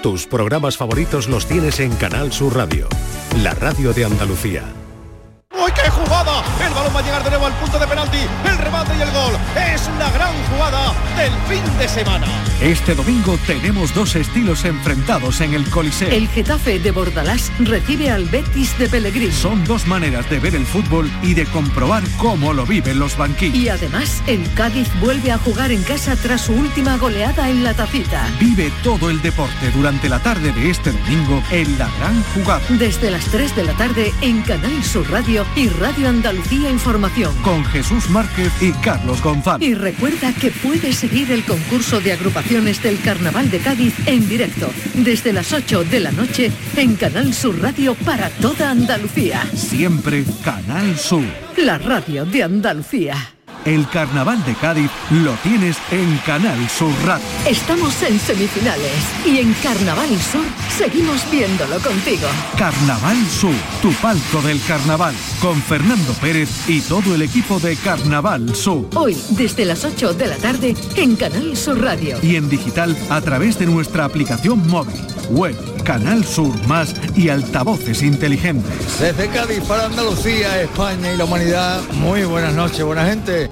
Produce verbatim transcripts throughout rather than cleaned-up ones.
Tus programas favoritos los tienes en Canal Sur Radio, la radio de Andalucía. ¡Uy, qué jugada! El balón va a llegar de nuevo al punto de penalti. El remate y el gol. Es una gran jugada del fin de semana. Este domingo tenemos dos estilos enfrentados en el Coliseo. El Getafe de Bordalás recibe al Betis de Pellegrini. Son dos maneras de ver el fútbol y de comprobar cómo lo viven los banquillos. Y además, el Cádiz vuelve a jugar en casa tras su última goleada en la Tacita. Vive todo el deporte durante la tarde de este domingo en La Gran Jugada. Desde las tres de la tarde en Canal Sur Radio y Radio Andalucía Información. Con Jesús Márquez y Carlos González. Y recuerda que puedes seguir el concurso de agrupaciones del Carnaval de Cádiz en directo desde las ocho de la noche en Canal Sur Radio para toda Andalucía. Siempre Canal Sur, la radio de Andalucía. El Carnaval de Cádiz lo tienes en Canal Sur Radio. Estamos en semifinales y en Carnaval Sur seguimos viéndolo contigo. Carnaval Sur, tu palco del carnaval, con Fernando Pérez y todo el equipo de Carnaval Sur. Hoy, desde las ocho de la tarde, en Canal Sur Radio. Y en digital a través de nuestra aplicación móvil, web, Canal Sur Más y altavoces inteligentes. Desde Cádiz para Andalucía, España y la humanidad, muy buenas noches, buena gente.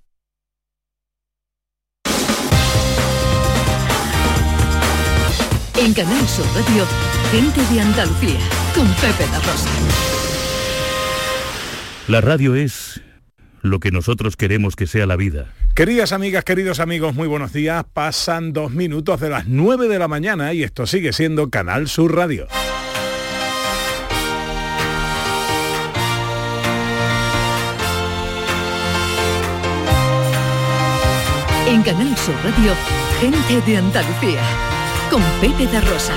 En Canal Sur Radio, gente de Andalucía, con Pepe da Rosa. La radio es lo que nosotros queremos que sea la vida. Queridas amigas, queridos amigos, muy buenos días. Pasan dos minutos de las nueve de la mañana y esto sigue siendo Canal Sur Radio. En Canal Sur Radio, gente de Andalucía, con Pepe da Rosa.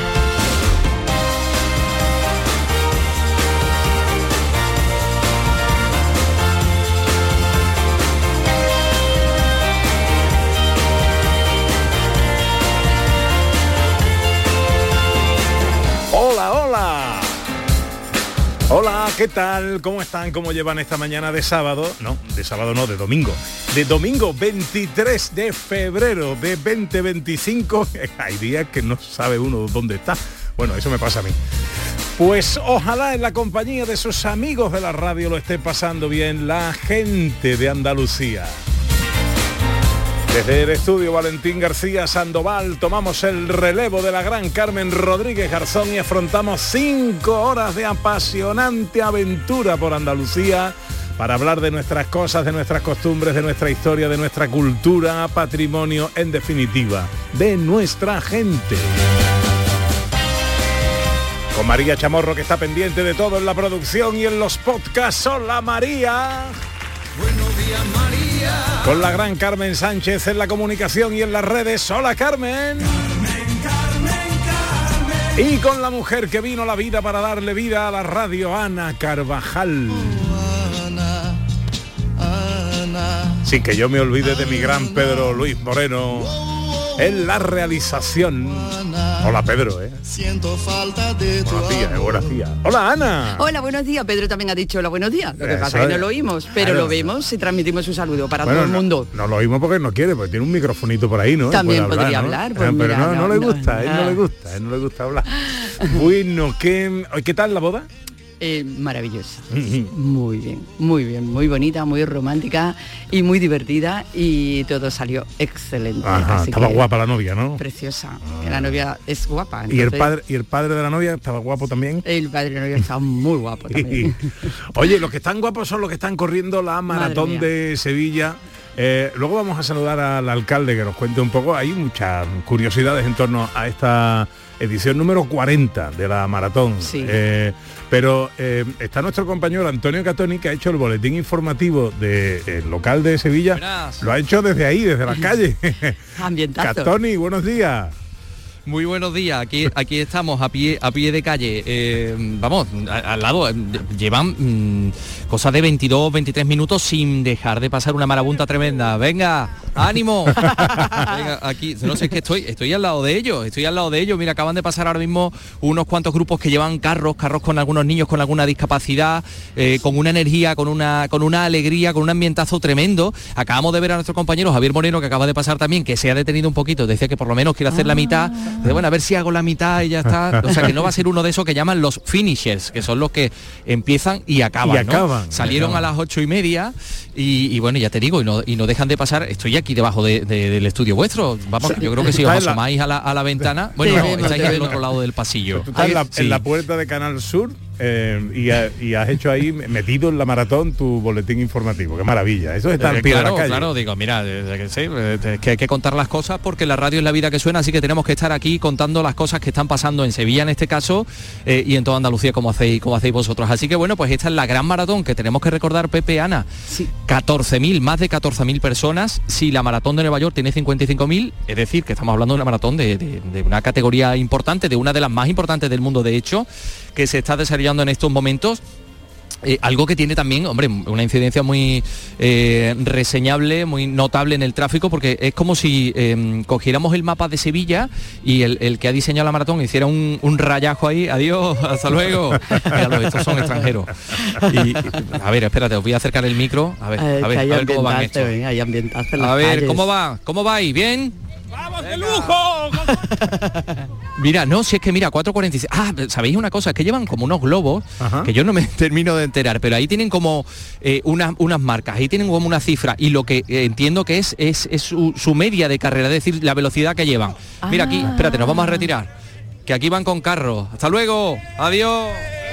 Hola, hola. Hola, ¿qué tal? ¿Cómo están? ¿Cómo llevan esta mañana de sábado? No, de sábado no, de domingo. De domingo veintitrés de febrero de veinte veinticinco. Hay días que no sabe uno dónde está. Bueno, eso me pasa a mí. Pues ojalá en la compañía de sus amigos de la radio lo esté pasando bien la gente de Andalucía. Desde el estudio Valentín García Sandoval tomamos el relevo de la gran Carmen Rodríguez Garzón y afrontamos cinco horas de apasionante aventura por Andalucía para hablar de nuestras cosas, de nuestras costumbres, de nuestra historia, de nuestra cultura, patrimonio, en definitiva, de nuestra gente. Con María Chamorro, que está pendiente de todo en la producción y en los podcasts. ¡Hola, María! Buenos días, María. Con la gran Carmen Sánchez en la comunicación y en las redes. ¡Hola, Carmen! Carmen, Carmen, Carmen. Y con la mujer que vino a la vida para darle vida a la radio, Ana Carvajal. Oh, Ana, Ana. Sin que yo me olvide de mi gran Pedro Luis Moreno en la realización. Hola, Pedro, ¿eh? Siento falta de tu buenos días, eh, buenos días. Hola, Ana. Hola, buenos días. Pedro también ha dicho hola, buenos días. Lo que Eso pasa es que es. no lo oímos, pero Claro. lo vemos y transmitimos un saludo para Bueno, todo el no- mundo. No, lo oímos porque no quiere, porque tiene un microfonito por ahí, ¿no? También Puede podría ¿no? hablar, pues Ah, pero mira, no, no, no, le no, gusta, a él no no. le gusta, a él no le gusta hablar. Bueno, ¿qué, ¿qué tal la boda? Eh, maravillosa. Muy bien, muy bien, muy bonita, muy romántica y muy divertida y todo salió excelente. Ajá, así estaba que guapa la novia, ¿no? Preciosa. La novia es guapa. Y el entonces, padre y el padre de la novia estaba guapo también. El padre de la novia está muy guapo también. Oye, los que están guapos son los que están corriendo la maratón mía. de Sevilla. Eh, luego vamos a saludar al alcalde que nos cuente un poco. Hay muchas curiosidades en torno a esta edición número cuarenta de la maratón. Sí. Eh, pero eh, está nuestro compañero Antonio Catoni, que ha hecho el boletín informativo del local de Sevilla. Buenas. Lo ha hecho desde ahí, desde la calle. Ambientazo. Catoni, buenos días. Muy buenos días, aquí, aquí estamos a pie, a pie de calle, eh, vamos, a- al lado, eh, llevan mm, cosas de veintidós, veintitrés minutos sin dejar de pasar una marabunta tremenda. Venga, ánimo. Venga, aquí, no sé, es que estoy, estoy al lado de ellos, estoy al lado de ellos, mira, acaban de pasar ahora mismo unos cuantos grupos que llevan carros, carros con algunos niños con alguna discapacidad, eh, con una energía, con una, con una alegría, con un ambientazo tremendo. Acabamos de ver a nuestro compañero Javier Moreno, que acaba de pasar también, que se ha detenido un poquito, decía que por lo menos quiere hacer la mitad. De, bueno, a ver si hago la mitad y ya está. O sea, que no va a ser uno de esos que llaman los finishers, que son los que empiezan y acaban, y acaban ¿no? Salieron acaban. a las ocho y media y, y bueno, ya te digo, y no, y no dejan de pasar. Estoy aquí debajo de, de, del estudio vuestro. Vamos, yo creo que si os asomáis a la, a la ventana, bueno, Sí, no, vemos, estáis te del vemos. otro lado del pasillo. Tú estás en la, Sí. en la puerta de Canal Sur eh, y, ha- y has hecho ahí, metido en la maratón, tu boletín informativo. Qué maravilla. Eso está Eh, en pie de claro, la calle. claro, digo, mira, eh, que, sí, eh, es que hay que contar las cosas porque la radio es la vida que suena, así que tenemos que estar aquí contando las cosas que están pasando en Sevilla en este caso eh, y en toda Andalucía como hacéis como hacéis vosotros. Así que bueno, pues esta es la gran maratón que tenemos que recordar, Pepe, Ana. Sí. catorce mil, más de catorce mil personas. Si la maratón de Nueva York tiene cincuenta y cinco mil, es decir, que estamos hablando de una maratón de, de- de una categoría importante, de una de las más importantes del mundo, de hecho, que se está desarrollando en estos momentos. Eh, algo que tiene también, hombre, una incidencia muy eh, reseñable, muy notable en el tráfico, porque es como si eh, cogiéramos el mapa de Sevilla y el, el que ha diseñado la maratón hiciera un, un rayajo ahí, adiós, hasta luego. Míralo, estos son extranjeros. Y, a ver, espérate, os voy a acercar el micro, a ver, Eh, a ver, que hay a ver cómo van ambientazo, estos. venga, hay ambientazo en las A ver, calles. ¿cómo va? ¿Cómo vais? ¿Bien? ¡Vamos de lujo! Mira, no, si es que mira, cuatro cuarenta y seis. Ah, ¿sabéis una cosa? Es que llevan como unos globos, Ajá. que yo no me termino de enterar, pero ahí tienen como eh, unas, unas marcas, ahí tienen como una cifra, y lo que eh, entiendo que es, es, es su, su media de carrera, es decir, la velocidad que llevan. Mira aquí, Ah. espérate, nos vamos a retirar, que aquí van con carros. Hasta luego, adiós.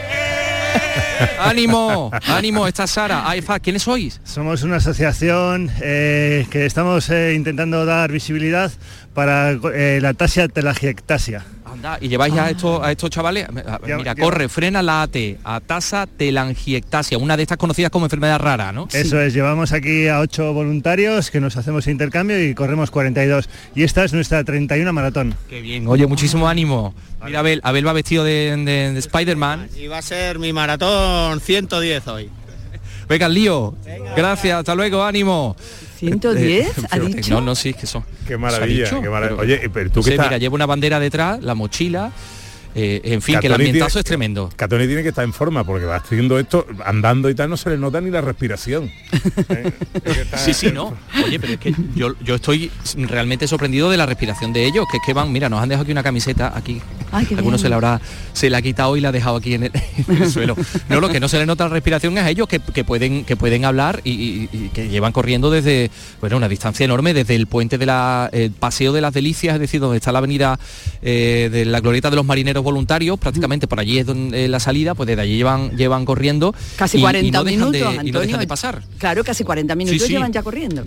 ánimo, ánimo, está Sara. Ay, fa, ¿quiénes sois? Somos una asociación eh, que estamos eh, intentando dar visibilidad para eh, la ataxia telangiectasia. Anda, y lleváis a estos a estos chavales. Mira, Ya- ya- corre, frena la A T, atasa telangiectasia, una de estas conocidas como enfermedad rara, ¿no? Eso es, llevamos aquí a ocho voluntarios que nos hacemos intercambio y corremos cuarenta y dos. Y esta es nuestra treinta y uno maratón. Qué bien, oye, muchísimo ánimo. Mira, Abel, Abel va vestido de, de- de Spider-Man. Y va a ser mi maratón ciento diez hoy. Venga, el lío. Gracias, hasta luego, ánimo. ¿ciento diez? Eh, ¿Ha fíjate, dicho? No, no, sí, que son. Qué maravilla, ¿Se ha dicho? qué maravilla. Pero- Oye, pero tú no que sé, estás... mira, lleva una bandera detrás, la mochila. eh, en fin, que el Catoni ambientazo tiene- es tremendo. Catoni tiene que estar en forma porque va haciendo esto andando y tal, no se le nota ni la respiración. ¿Eh? Es que está- Sí, sí, no. Oye, pero es que yo, yo estoy realmente sorprendido de la respiración de ellos, que es que van, mira, nos han dejado aquí una camiseta, aquí. Ay, qué Algunos bien. se la habrá, se la ha quitado y la ha dejado aquí en el, en el suelo. No, lo que no se le nota la respiración es a ellos que, que pueden, que pueden hablar y, y- y que llevan corriendo desde, bueno, una distancia enorme, desde el puente de la, el Paseo de las Delicias, es decir, donde está la avenida eh, de la Glorieta de los Marineros Voluntarios, prácticamente por allí es donde, eh, la salida, pues desde allí llevan, llevan corriendo. Casi y- y cuarenta no dejan minutos, de- Antonio. y no dejan de pasar. Claro, casi cuarenta minutos Sí, sí. llevan ya corriendo.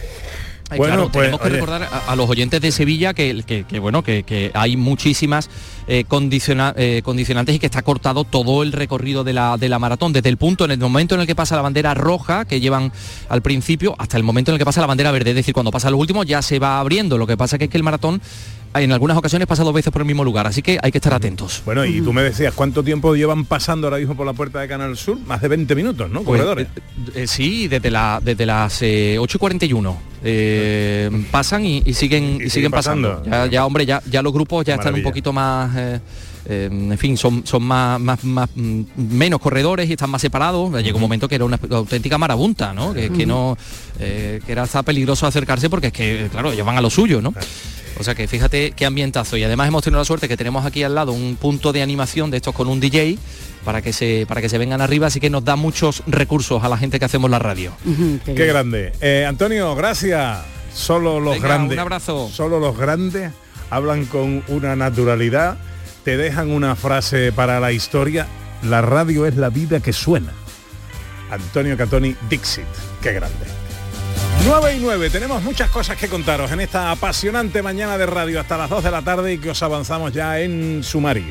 Ay, Bueno, claro, pues, tenemos que oye. recordar a, a los oyentes de Sevilla que, que- que, bueno que, que hay muchísimas eh, condiciona- eh, condicionantes y que está cortado todo el recorrido de la, de la maratón, desde el punto, en el momento en el que pasa la bandera roja que llevan al principio, hasta el momento en el que pasa la bandera verde, es decir, cuando pasa lo último ya se va abriendo. Lo que pasa que es que el maratón en algunas ocasiones pasa dos veces por el mismo lugar, así que hay que estar atentos. Bueno, y tú me decías, ¿cuánto tiempo llevan pasando ahora mismo por la puerta de Canal Sur? Más de veinte minutos, ¿no? Pues, Corredores. eh, eh, sí, desde, la, desde las eh, ocho y cuarenta y uno eh, pasan y, y siguen y, Y siguen siguen pasando. pasando. Ya, ya, hombre, ya, ya los grupos ya Qué están un maravilla. poquito más, eh, eh, en fin, son, son más, más, más, mm, menos corredores y están más separados. Llegó un momento que era una auténtica marabunta, ¿no? Que, que no, eh, que era hasta peligroso acercarse porque es que, claro, ellos van a lo suyo, ¿no? O sea que fíjate qué ambientazo. Y además hemos tenido la suerte que tenemos aquí al lado un punto de animación de estos con un D J para que se para que se vengan arriba, así que nos da muchos recursos a la gente que hacemos la radio. Ujú, qué Qué bien. grande. Eh, Antonio, gracias. Solo los Venga, grandes. un abrazo. Solo los grandes hablan con una naturalidad, te dejan una frase para la historia. La radio es la vida que suena. Antonio Catoni, Dixit. Qué grande. nueve y nueve, tenemos muchas cosas que contaros en esta apasionante mañana de radio hasta las dos de la tarde y que os avanzamos ya en sumario.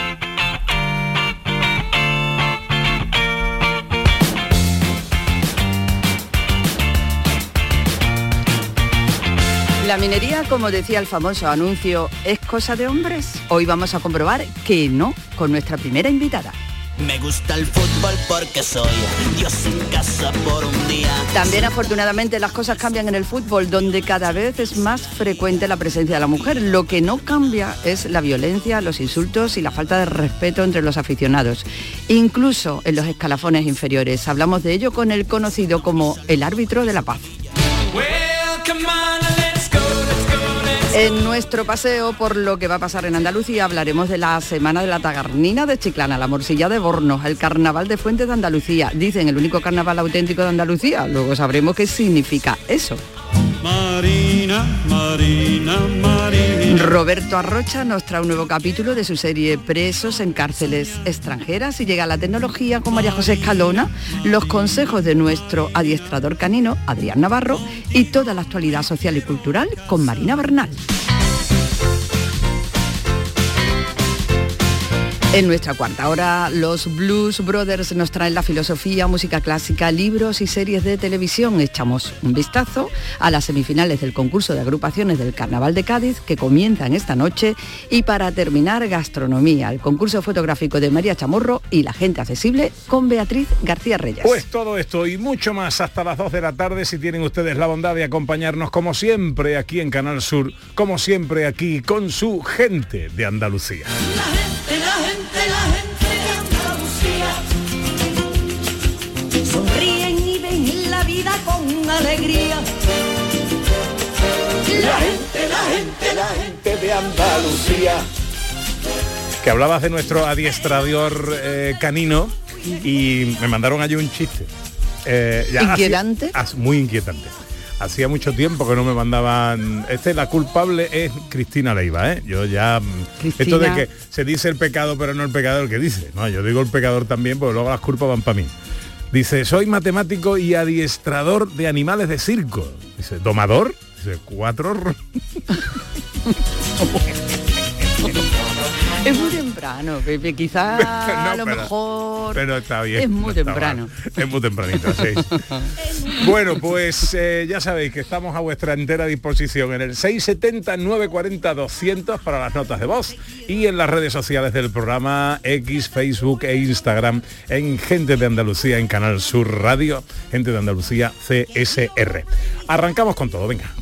La minería, como decía el famoso anuncio, ¿es cosa de hombres? Hoy vamos a comprobar que no, con nuestra primera invitada. Me gusta el fútbol porque soy Dios en casa por un día. También afortunadamente las cosas cambian en el fútbol, donde cada vez es más frecuente la presencia de la mujer. Lo que no cambia es la violencia, los insultos y la falta de respeto entre los aficionados, incluso en los escalafones inferiores. Hablamos de ello con el conocido como el árbitro de la paz. Well, come on, let's go, let's go, let's En nuestro paseo por lo que va a pasar en Andalucía hablaremos de la Semana de la Tagarnina de Chiclana, la Morcilla de Bornos, el Carnaval de Fuentes de Andalucía. Dicen el único carnaval auténtico de Andalucía. Luego sabremos qué significa eso. Marina, Marina, Marina. Roberto Arrocha nos trae un nuevo capítulo de su serie Presos en cárceles extranjeras y llega la tecnología con María José Escalona, los consejos de nuestro adiestrador canino, Adrián Navarro, y toda la actualidad social y cultural con Marina Bernal. En nuestra cuarta hora, los Blues Brothers nos traen la filosofía, música clásica, libros y series de televisión. Echamos un vistazo a las semifinales del concurso de agrupaciones del Carnaval de Cádiz, que comienzan esta noche. Y para terminar, gastronomía, el concurso fotográfico de María Chamorro y la gente accesible con Beatriz García Reyes. Pues todo esto y mucho más hasta las dos de la tarde, si tienen ustedes la bondad de acompañarnos como siempre aquí en Canal Sur, como siempre aquí con su gente de Andalucía. La gente, la gente, la gente de Andalucía sonríen y ven la vida con alegría. La gente, la gente, la gente de Andalucía. Que hablabas de nuestro adiestrador eh, canino y me mandaron allí un chiste. Eh, ya ¿Inquietante? Hacía, muy inquietante. Hacía mucho tiempo que no me mandaban. Este, la culpable es Cristina Leiva, ¿eh? Yo ya. Cristina. Esto de que se dice el pecado, pero no el pecador que dice. No, yo digo el pecador también, porque luego las culpas van para mí. Dice, soy matemático y adiestrador de animales de circo. Dice, ¿domador? Dice, cuatro. Es muy temprano, Pepe, quizá no, a lo pero, mejor pero está bien, es muy no temprano. Es muy tempranito, sí. Bueno, pues eh, ya sabéis que estamos a vuestra entera disposición en el seis setenta, nueve cuarenta, doscientos para las notas de voz y en las redes sociales del programa X, Facebook e Instagram en Gente de Andalucía en Canal Sur Radio, Gente de Andalucía C S R. Arrancamos con todo, venga.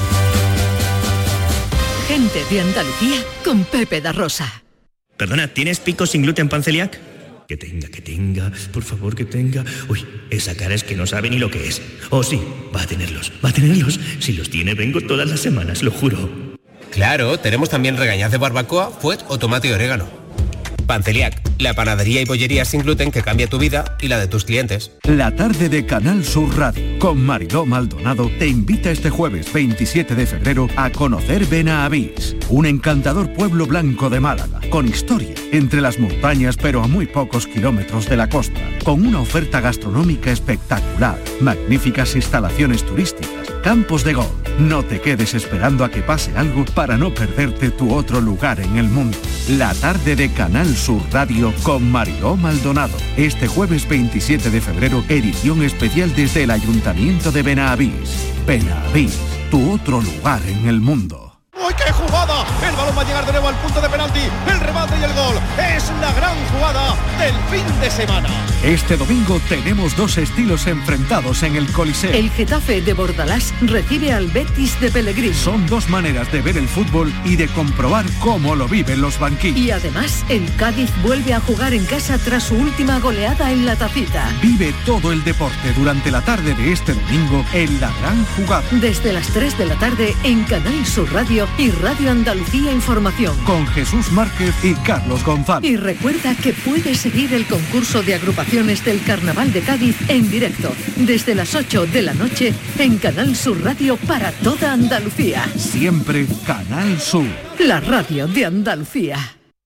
Gente de Andalucía con Pepe da Rosa. Perdona, ¿tienes pico sin gluten pan celiac? Que tenga, que tenga, por favor que tenga. Uy, esa cara es que no sabe ni lo que es. Oh sí, va a tenerlos, va a tenerlos. Si los tiene vengo todas las semanas, lo juro. Claro, tenemos también regañaz de barbacoa, fuet o tomate y orégano. Panceliac, la panadería y bollería sin gluten que cambia tu vida y la de tus clientes. La tarde de Canal Sur Radio con Mariló Maldonado te invita este jueves veintisiete de febrero a conocer Benavís, un encantador pueblo blanco de Málaga, con historia entre las montañas pero a muy pocos kilómetros de la costa, con una oferta gastronómica espectacular, magníficas instalaciones turísticas, campos de golf. No te quedes esperando a que pase algo para no perderte tu otro lugar en el mundo. La tarde de Canal Sur Radio con Mariló Maldonado. Este jueves veintisiete de febrero, edición especial desde el Ayuntamiento de Benavís. Benavís, tu otro lugar en el mundo. ¡Uy, qué jugada! El balón va a llegar de nuevo al punto de penalti. El remate y el gol. Es la gran jugada del fin de semana. Este domingo tenemos dos estilos enfrentados en el Coliseo. El Getafe de Bordalás recibe al Betis de Pellegrini. Son dos maneras de ver el fútbol y de comprobar cómo lo viven los banquillos. Y además, el Cádiz vuelve a jugar en casa tras su última goleada en la Tacita. Vive todo el deporte durante la tarde de este domingo en La Gran Jugada. Desde las tres de la tarde en Canal Sur Radio y Radio Andalucía Información. Con Jesús Márquez y Carlos González. Y recuerda que puedes seguir el concurso de agrupaciones del Carnaval de Cádiz en directo desde las ocho de la noche en Canal Sur Radio para toda Andalucía. Siempre Canal Sur. La radio de Andalucía.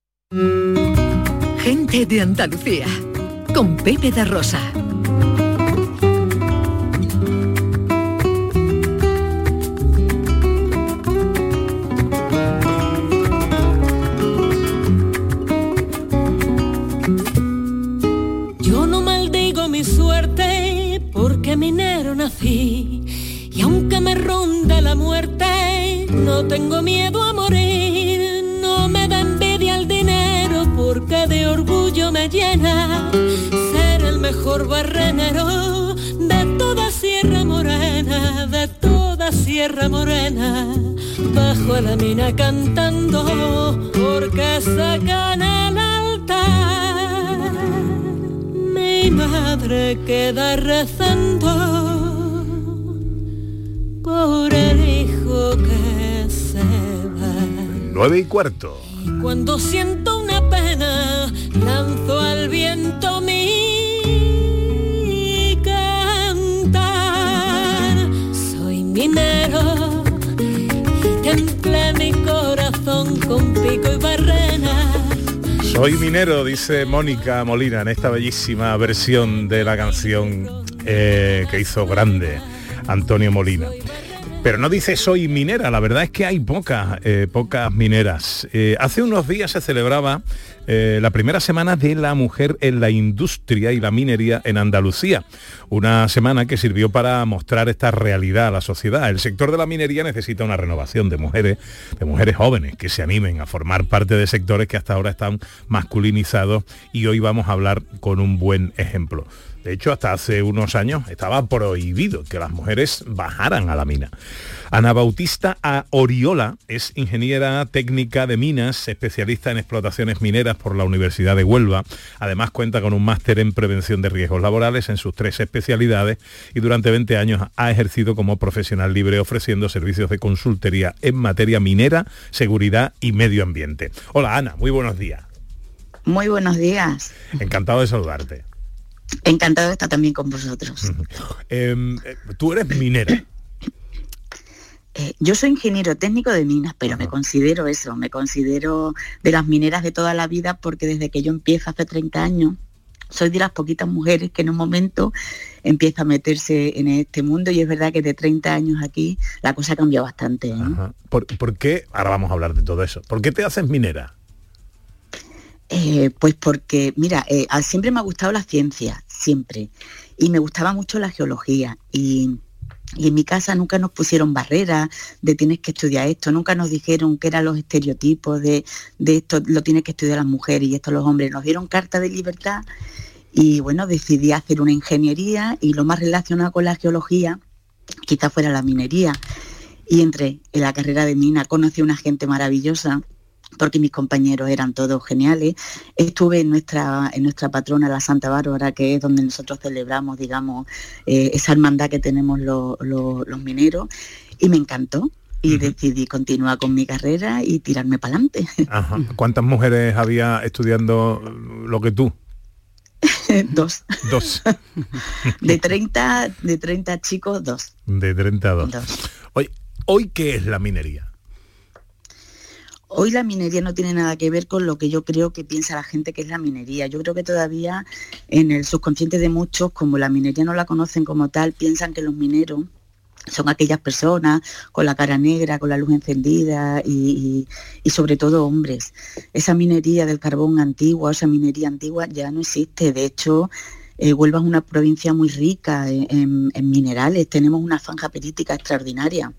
Gente de Andalucía con Pepe da Rosa. Porque minero nací y aunque me ronda la muerte no tengo miedo a morir. No me da envidia el dinero porque de orgullo me llena ser el mejor barrenero de toda Sierra Morena, de toda Sierra Morena. Bajo la mina cantando porque sacan el altar. Mi madre queda rezando por el hijo que se nueve y cuarto. Cuando siento una pena, lanzo al viento mi cantar. Soy minero y templé mi corazón con pico y barrena. Soy minero, dice Mónica Molina en esta bellísima versión de la canción eh, que hizo grande Antonio Molina. Pero no dice soy minera, la verdad es que hay pocas, eh, pocas mineras. Eh, hace unos días se celebraba eh, la primera semana de la mujer en la industria y la minería en Andalucía. Una semana que sirvió para mostrar esta realidad a la sociedad. El sector de la minería necesita una renovación de mujeres, de mujeres jóvenes que se animen a formar parte de sectores que hasta ahora están masculinizados, y hoy vamos a hablar con un buen ejemplo. De hecho, hasta hace unos años estaba prohibido que las mujeres bajaran a la mina. Ana Bautista Oriola es ingeniera técnica de minas, especialista en explotaciones mineras por la Universidad de Huelva. Además cuenta con un máster en prevención de riesgos laborales en sus tres especialidades y durante veinte años ha ejercido como profesional libre ofreciendo servicios de consultoría en materia minera, seguridad y medio ambiente. Hola Ana, muy buenos días. Muy buenos días. Encantado de saludarte. Encantado de estar también con vosotros. Eh, tú eres minera. Eh, yo soy ingeniero técnico de minas, pero uh-huh. me considero eso, me considero de las mineras de toda la vida, porque desde que yo empiezo hace treinta años, soy de las poquitas mujeres que en un momento empieza a meterse en este mundo, y es verdad que de treinta años aquí la cosa ha cambiado bastante. ¿eh? Uh-huh. ¿Por, ¿Por qué? Ahora vamos a hablar de todo eso. ¿Por qué te haces minera? Eh, pues porque, mira, eh, siempre me ha gustado la ciencia, siempre, y me gustaba mucho la geología, y, y en mi casa nunca nos pusieron barreras de tienes que estudiar esto, nunca nos dijeron que eran los estereotipos de, de esto lo tienes que estudiar las mujeres y esto los hombres, nos dieron carta de libertad, y bueno, decidí hacer una ingeniería, y lo más relacionado con la geología quizá fuera la minería, y entré en la carrera de mina, conocí a una gente maravillosa, porque mis compañeros eran todos geniales. Estuve en nuestra en nuestra patrona, la Santa Bárbara, que es donde nosotros celebramos, digamos, eh, esa hermandad que tenemos los, los, los mineros, y me encantó. Y uh-huh. decidí continuar con mi carrera y tirarme para adelante. Ajá. ¿Cuántas mujeres había estudiando lo que tú? Dos. Dos. de treinta, de treinta chicos, dos. De treinta, dos. dos. Oye, ¿hoy qué es la minería? Hoy la minería no tiene nada que ver con lo que yo creo que piensa la gente que es la minería. Yo creo que todavía en el subconsciente de muchos, como la minería no la conocen como tal, piensan que los mineros son aquellas personas con la cara negra, con la luz encendida y, y, y sobre todo hombres. Esa minería del carbón antigua, esa minería antigua ya no existe. De hecho, eh, Huelva es una provincia muy rica en, en, en minerales. Tenemos una franja perítica extraordinaria.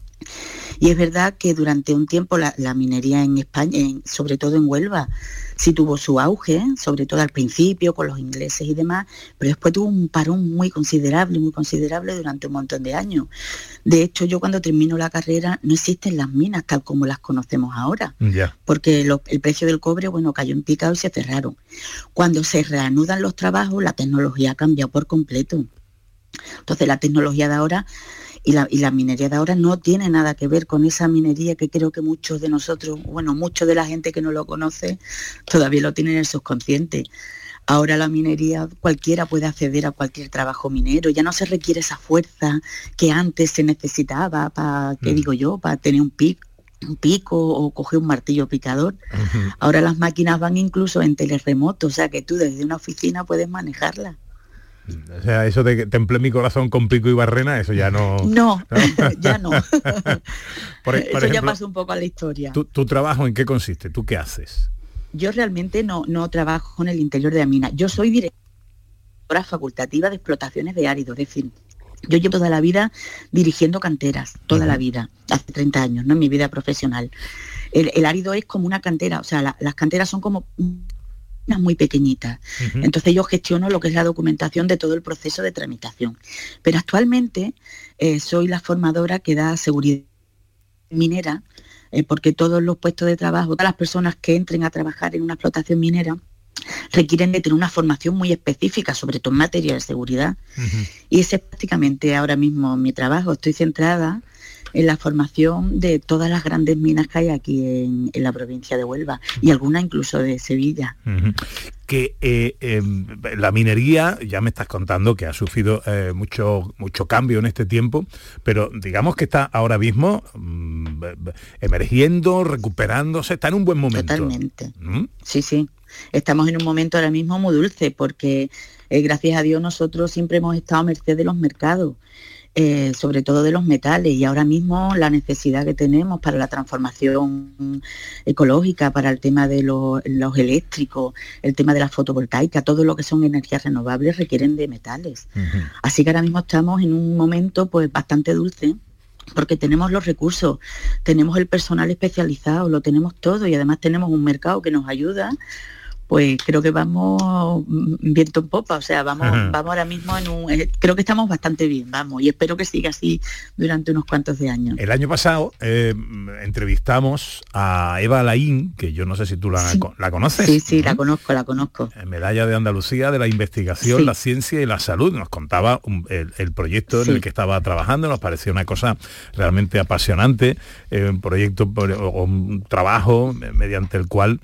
Y es verdad que durante un tiempo la, la minería en España, en, sobre todo en Huelva, sí tuvo su auge, sobre todo al principio con los ingleses y demás, pero después tuvo un parón muy considerable, muy considerable durante un montón de años. De hecho, yo cuando termino la carrera no existen las minas tal como las conocemos ahora, yeah. porque lo, el precio del cobre, bueno, cayó en picado y se cerraron. Cuando se reanudan los trabajos, la tecnología ha cambiado por completo. Entonces, la tecnología de ahora Y la, y la minería de ahora no tiene nada que ver con esa minería que creo que muchos de nosotros, bueno, mucho de la gente que no lo conoce, todavía lo tiene en el subconsciente. Ahora la minería, cualquiera puede acceder a cualquier trabajo minero, ya no se requiere esa fuerza que antes se necesitaba para, ¿qué mm. digo yo?, para tener un pico, un pico o coger un martillo picador. Uh-huh. Ahora las máquinas van incluso en teleremoto, o sea que tú desde una oficina puedes manejarla. O sea, eso de que templé mi corazón con pico y barrena, eso ya no... No, ¿no? ya no. por, por eso ejemplo, ya pasó un poco a la historia. ¿tu, ¿Tu trabajo en qué consiste? ¿Tú qué haces? Yo realmente no, no trabajo en el interior de la mina. Yo soy directora facultativa de explotaciones de árido. Es decir, yo llevo toda la vida dirigiendo canteras, toda uh-huh. la vida, hace treinta años, ¿no? En mi vida profesional. El, el árido es como una cantera, o sea, la, las canteras son como... muy pequeñitas. Uh-huh. Entonces yo gestiono lo que es la documentación de todo el proceso de tramitación. Pero actualmente eh, soy la formadora que da seguridad minera, eh, porque todos los puestos de trabajo, todas las personas que entren a trabajar en una explotación minera requieren de tener una formación muy específica, sobre todo en materia de seguridad. Uh-huh. Y ese es prácticamente ahora mismo mi trabajo. Estoy centrada en la formación de todas las grandes minas que hay aquí en, en la provincia de Huelva y algunas incluso de Sevilla. Uh-huh. Que eh, eh, la minería, ya me estás contando que ha sufrido eh, mucho, mucho cambio en este tiempo, pero digamos que está ahora mismo mmm, emergiendo, recuperándose, está en un buen momento. Totalmente. ¿Mm? Sí, sí. Estamos en un momento ahora mismo muy dulce porque eh, gracias a Dios nosotros siempre hemos estado a merced de los mercados. Eh, sobre todo de los metales, y ahora mismo la necesidad que tenemos para la transformación ecológica, para el tema de los, los eléctricos, el tema de la fotovoltaica, todo lo que son energías renovables requieren de metales. Uh-huh. Así que ahora mismo estamos en un momento pues bastante dulce, porque tenemos los recursos, tenemos el personal especializado, lo tenemos todo, y además tenemos un mercado que nos ayuda. Pues creo que vamos viento en popa, o sea, vamos, uh-huh. vamos ahora mismo en un... Creo que estamos bastante bien, vamos, y espero que siga así durante unos cuantos de años. El año pasado eh, entrevistamos a Eva Laín, que yo no sé si tú la, sí. la conoces. Sí, sí, uh-huh. la conozco, la conozco. Medalla de Andalucía de la investigación, sí. la ciencia y la salud. Nos contaba un, el, el proyecto sí. en el que estaba trabajando, nos pareció una cosa realmente apasionante, eh, un proyecto o un trabajo mediante el cual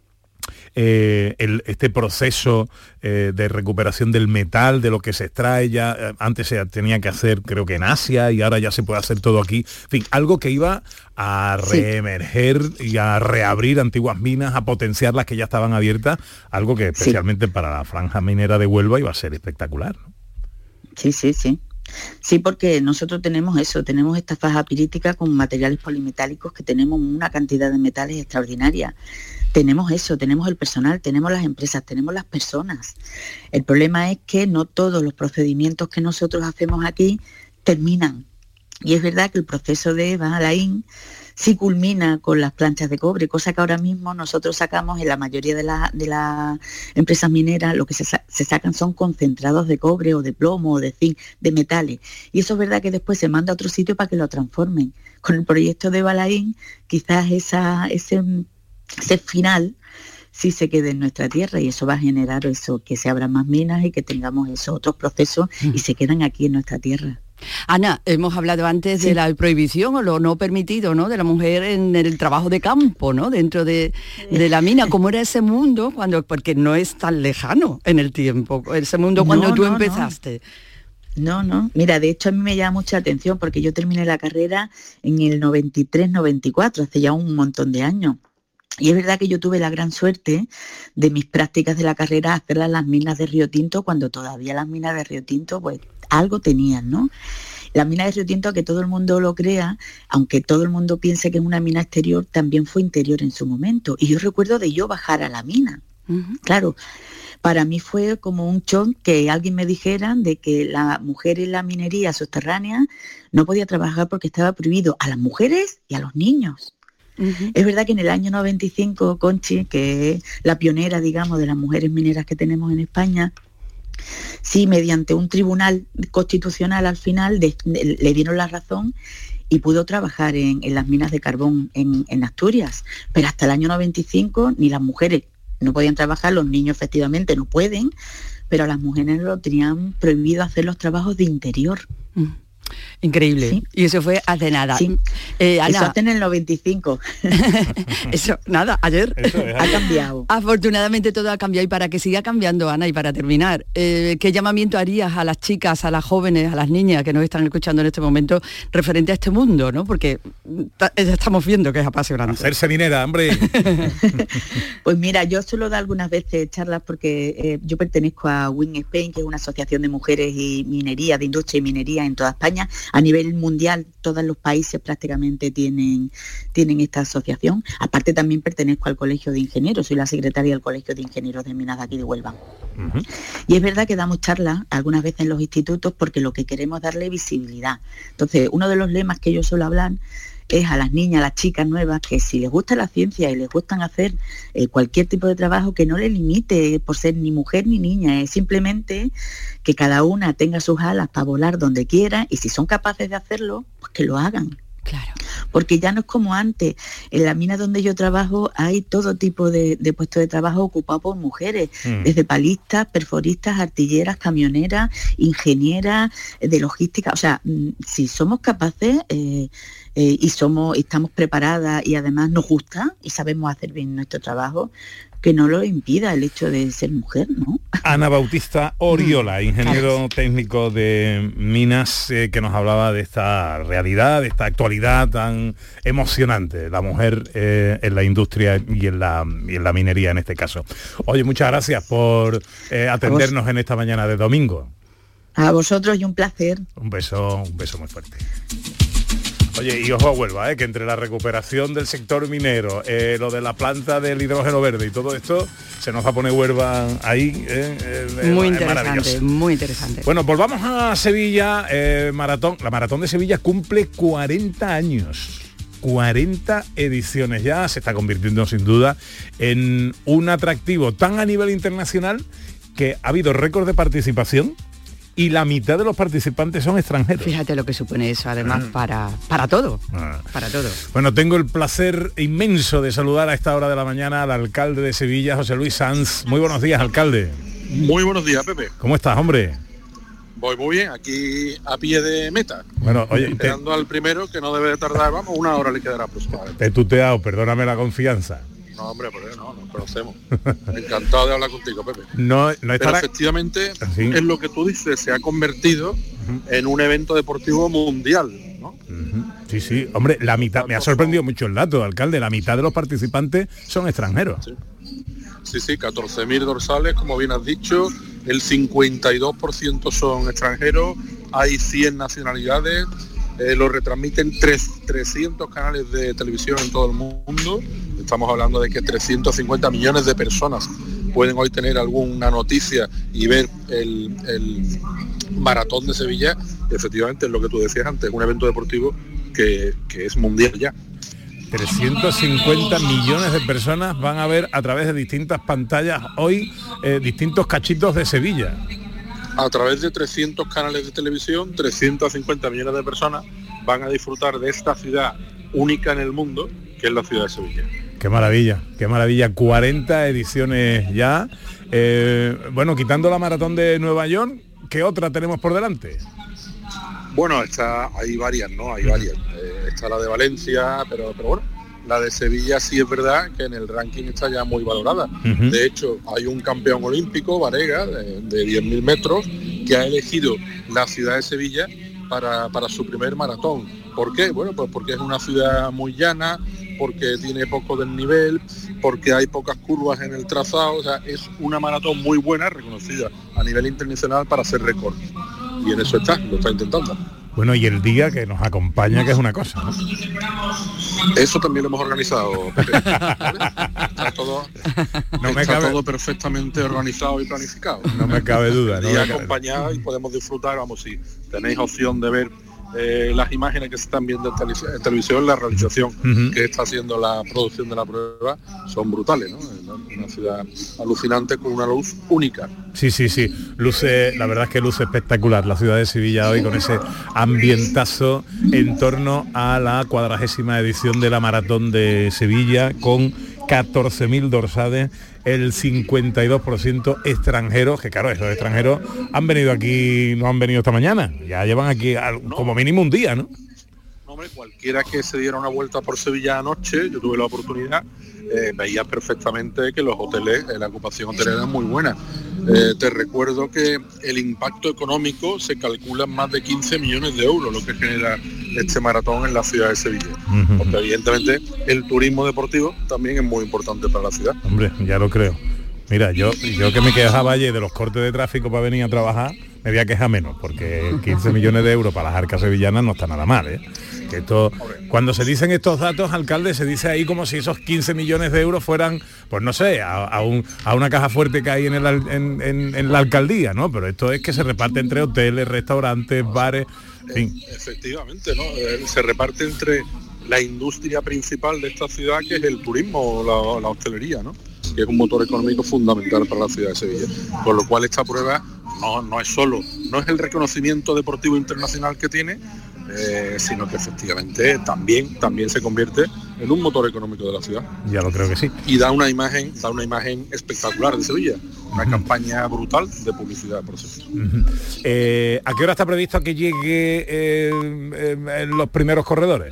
Eh, el, este proceso eh, de recuperación del metal, de lo que se extrae, ya eh, antes se tenía que hacer creo que en Asia y ahora ya se puede hacer todo aquí, en fin, algo que iba a reemerger sí. y a reabrir antiguas minas, a potenciar las que ya estaban abiertas, algo que especialmente sí. para la franja minera de Huelva iba a ser espectacular, ¿no? Sí, sí, sí. Sí, porque nosotros tenemos eso, tenemos esta faja pirítica con materiales polimetálicos que tenemos una cantidad de metales extraordinaria. Tenemos eso, tenemos el personal, tenemos las empresas, tenemos las personas. El problema es que no todos los procedimientos que nosotros hacemos aquí terminan. Y es verdad que el proceso de Eva Laín sí culmina con las planchas de cobre, cosa que ahora mismo nosotros sacamos en la mayoría de, la, de las empresas mineras, lo que se, se sacan son concentrados de cobre o de plomo o de zinc, de metales. Y eso es verdad que después se manda a otro sitio para que lo transformen. Con el proyecto de Eva Laín, quizás esa, ese, ese final sí se quede en nuestra tierra, y eso va a generar eso, que se abran más minas y que tengamos esos otros procesos y se quedan aquí en nuestra tierra. Ana, hemos hablado antes sí. de la prohibición o lo no permitido, ¿no?, de la mujer en el trabajo de campo, ¿no?, dentro de, de la mina. ¿Cómo era ese mundo cuando, porque no es tan lejano en el tiempo, ese mundo cuando no, tú no, empezaste? No. no, no. Mira, de hecho a mí me llama mucha atención porque yo terminé la carrera en el noventa y tres noventa y cuatro, hace ya un montón de años. Y es verdad que yo tuve la gran suerte de mis prácticas de la carrera hacerlas en las minas de Río Tinto, cuando todavía las minas de Río Tinto pues algo tenían, ¿no? La mina de Río Tinto, que todo el mundo lo crea, aunque todo el mundo piense que es una mina exterior, también fue interior en su momento. Y yo recuerdo de yo bajar a la mina. Uh-huh. Claro, para mí fue como un shock que alguien me dijera de que la mujer en la minería subterránea no podía trabajar porque estaba prohibido a las mujeres y a los niños. Uh-huh. Es verdad que en el año noventa y cinco, Conchi, que es la pionera, digamos, de las mujeres mineras que tenemos en España, sí, mediante un tribunal constitucional al final de, de, le dieron la razón y pudo trabajar en, en las minas de carbón en, en Asturias. Pero hasta el año noventa y cinco ni las mujeres no podían trabajar, los niños efectivamente no pueden, pero a las mujeres lo tenían prohibido hacer los trabajos de interior. Uh-huh. Increíble. ¿Sí? Y eso fue hace nada. Sí. Eh, Ana, eso hace en el noventa y cinco. Eso, nada, ayer. Eso es, ha cambiado. Afortunadamente todo ha cambiado, y para que siga cambiando, Ana, y para terminar, eh, ¿qué llamamiento harías a las chicas, a las jóvenes, a las niñas que nos están escuchando en este momento referente a este mundo, ¿no? Porque ta- estamos viendo que es apasionante. Hacerse minera, hombre. Pues mira, yo suelo dar algunas veces charlas porque eh, yo pertenezco a Win Spain, que es una asociación de mujeres y minería, de industria y minería en toda España. A nivel mundial, todos los países prácticamente tienen, tienen esta asociación. Aparte, también pertenezco al Colegio de Ingenieros, soy la secretaria del Colegio de Ingenieros de Minas de aquí de Huelva. Uh-huh. Y es verdad que damos charlas algunas veces en los institutos porque lo que queremos es darle visibilidad. Entonces, uno de los lemas que yo suelo hablar es a las niñas, a las chicas nuevas, que si les gusta la ciencia y les gustan hacer eh, cualquier tipo de trabajo, que no les limite por ser ni mujer ni niña, es simplemente que cada una tenga sus alas para volar donde quiera, y si son capaces de hacerlo, pues que lo hagan. Claro. Porque ya no es como antes. En la mina donde yo trabajo hay todo tipo de, de puestos de trabajo ocupados por mujeres, mm. desde palistas, perforistas, artilleras, camioneras, ingenieras, de logística. O sea, si somos capaces eh, eh, y somos, estamos preparadas y además nos gusta y sabemos hacer bien nuestro trabajo, que no lo impida el hecho de ser mujer, ¿no? Ana Bautista Oriola, ingeniero claro. técnico de minas, eh, que nos hablaba de esta realidad, de esta actualidad tan emocionante, la mujer eh, en la industria y en la, y en la minería en este caso. Oye, muchas gracias por eh, atendernos en esta mañana de domingo. A vosotros y un placer. Un beso, un beso muy fuerte. Oye, y ojo a Huelva, ¿eh? Que entre la recuperación del sector minero, eh, lo de la planta del hidrógeno verde y todo esto, se nos va a poner Huelva ahí. Eh, eh, muy interesante, muy interesante. Bueno, volvamos a Sevilla, eh, maratón. La maratón de Sevilla cumple cuarenta años. cuarenta ediciones ya, se está convirtiendo sin duda en un atractivo tan a nivel internacional que ha habido récord de participación. Y la mitad de los participantes son extranjeros. Fíjate lo que supone eso, además, ah. para, para todo, ah. para todo. Bueno, tengo el placer inmenso de saludar a esta hora de la mañana al alcalde de Sevilla, José Luis Sanz. Muy buenos días, alcalde. Muy buenos días, Pepe. ¿Cómo estás, hombre? Voy muy bien, aquí a pie de meta. Bueno, oye, esperando te... al primero, que no debe de tardar, vamos, una hora le quedará aproximadamente. Te he tuteado, perdóname la confianza. No, hombre, por no, nos conocemos. Encantado de hablar contigo, Pepe. No, no estará... Pero efectivamente, ¿sí? Es lo que tú dices, se ha convertido uh-huh. en un evento deportivo mundial, ¿no? Uh-huh. Sí, sí. Hombre, la mitad, me ha sorprendido mucho el dato, alcalde, la mitad de los participantes son extranjeros. Sí, sí, sí catorce mil dorsales, como bien has dicho, el cincuenta y dos por ciento son extranjeros, hay cien nacionalidades, eh, lo retransmiten tres, trescientos canales de televisión en todo el mundo. Estamos hablando de que trescientos cincuenta millones de personas pueden hoy tener alguna noticia y ver el, el maratón de Sevilla. Efectivamente, es lo que tú decías antes, un evento deportivo que, que es mundial ya. trescientos cincuenta millones de personas van a ver a través de distintas pantallas hoy eh, distintos cachitos de Sevilla. A través de trescientos canales de televisión, trescientos cincuenta millones de personas van a disfrutar de esta ciudad única en el mundo, que es la ciudad de Sevilla. Qué maravilla, qué maravilla, cuarenta ediciones ya. Eh, bueno, quitando la maratón de Nueva York, ¿qué otra tenemos por delante? Bueno, está, hay varias, ¿no? Hay varias. Eh, está la de Valencia, pero, pero bueno, la de Sevilla sí es verdad que en el ranking está ya muy valorada. Uh-huh. De hecho, hay un campeón olímpico, Varega, de, de diez mil metros, que ha elegido la ciudad de Sevilla para, para su primer maratón. ¿Por qué? Bueno, pues porque es una ciudad muy llana, porque tiene poco desnivel, porque hay pocas curvas en el trazado, o sea, es una maratón muy buena, reconocida a nivel internacional para hacer récord. Y en eso está, lo está intentando. Bueno, y el día que nos acompaña, que es una cosa, ¿no? Eso también lo hemos organizado, Pepe. ¿Vale? Está todo, no me está cabe... todo perfectamente organizado y planificado. No me cabe duda. No y acompañado y podemos disfrutar, vamos, si tenéis opción de ver Eh, las imágenes que se están viendo en, tele- en televisión, la realización uh-huh. que está haciendo la producción de la prueba, son brutales, ¿no? Una ciudad alucinante con una luz única. Sí, sí, sí, luce, la verdad es que luce espectacular la ciudad de Sevilla hoy con ese ambientazo en torno a la cuadragésima edición de la Maratón de Sevilla con catorce mil dorsales, el cincuenta y dos por ciento extranjeros, que claro, esos extranjeros han venido aquí, no han venido esta mañana, ya llevan aquí al, no, como mínimo un día, ¿no? No, hombre, cualquiera que se diera una vuelta por Sevilla anoche, yo tuve la oportunidad, eh, veía perfectamente que los hoteles, eh, la ocupación hotelera es muy buena. Eh, te recuerdo que el impacto económico se calcula en más de quince millones de euros, lo que genera este maratón en la ciudad de Sevilla. Uh-huh. Porque evidentemente el turismo deportivo también es muy importante para la ciudad. Hombre, ya lo creo. Mira, yo, yo que me quejaba ayer de los cortes de tráfico para venir a trabajar, me voy a quejar menos, porque quince millones de euros para las arcas sevillanas no está nada mal, ¿eh? Que esto, cuando se dicen estos datos, alcalde, se dice ahí como si esos quince millones de euros fueran, pues no sé, a, a, un, a una caja fuerte que hay en, el, en, en, en la alcaldía, ¿no? Pero esto es que se reparte entre hoteles, restaurantes, bares, en fin. Efectivamente, ¿no? Se reparte entre la industria principal de esta ciudad, que es el turismo, la, la hostelería, ¿no? Que es un motor económico fundamental para la ciudad de Sevilla. Con lo cual esta prueba no, no es solo, no es el reconocimiento deportivo internacional que tiene, eh, sino que efectivamente también, también se convierte en un motor económico de la ciudad. Ya lo creo que sí. Y da una imagen, da una imagen espectacular de Sevilla, una uh-huh. campaña brutal de publicidad, por cierto. Uh-huh. eh, ¿A qué hora está previsto que llegue eh, eh, en los primeros corredores?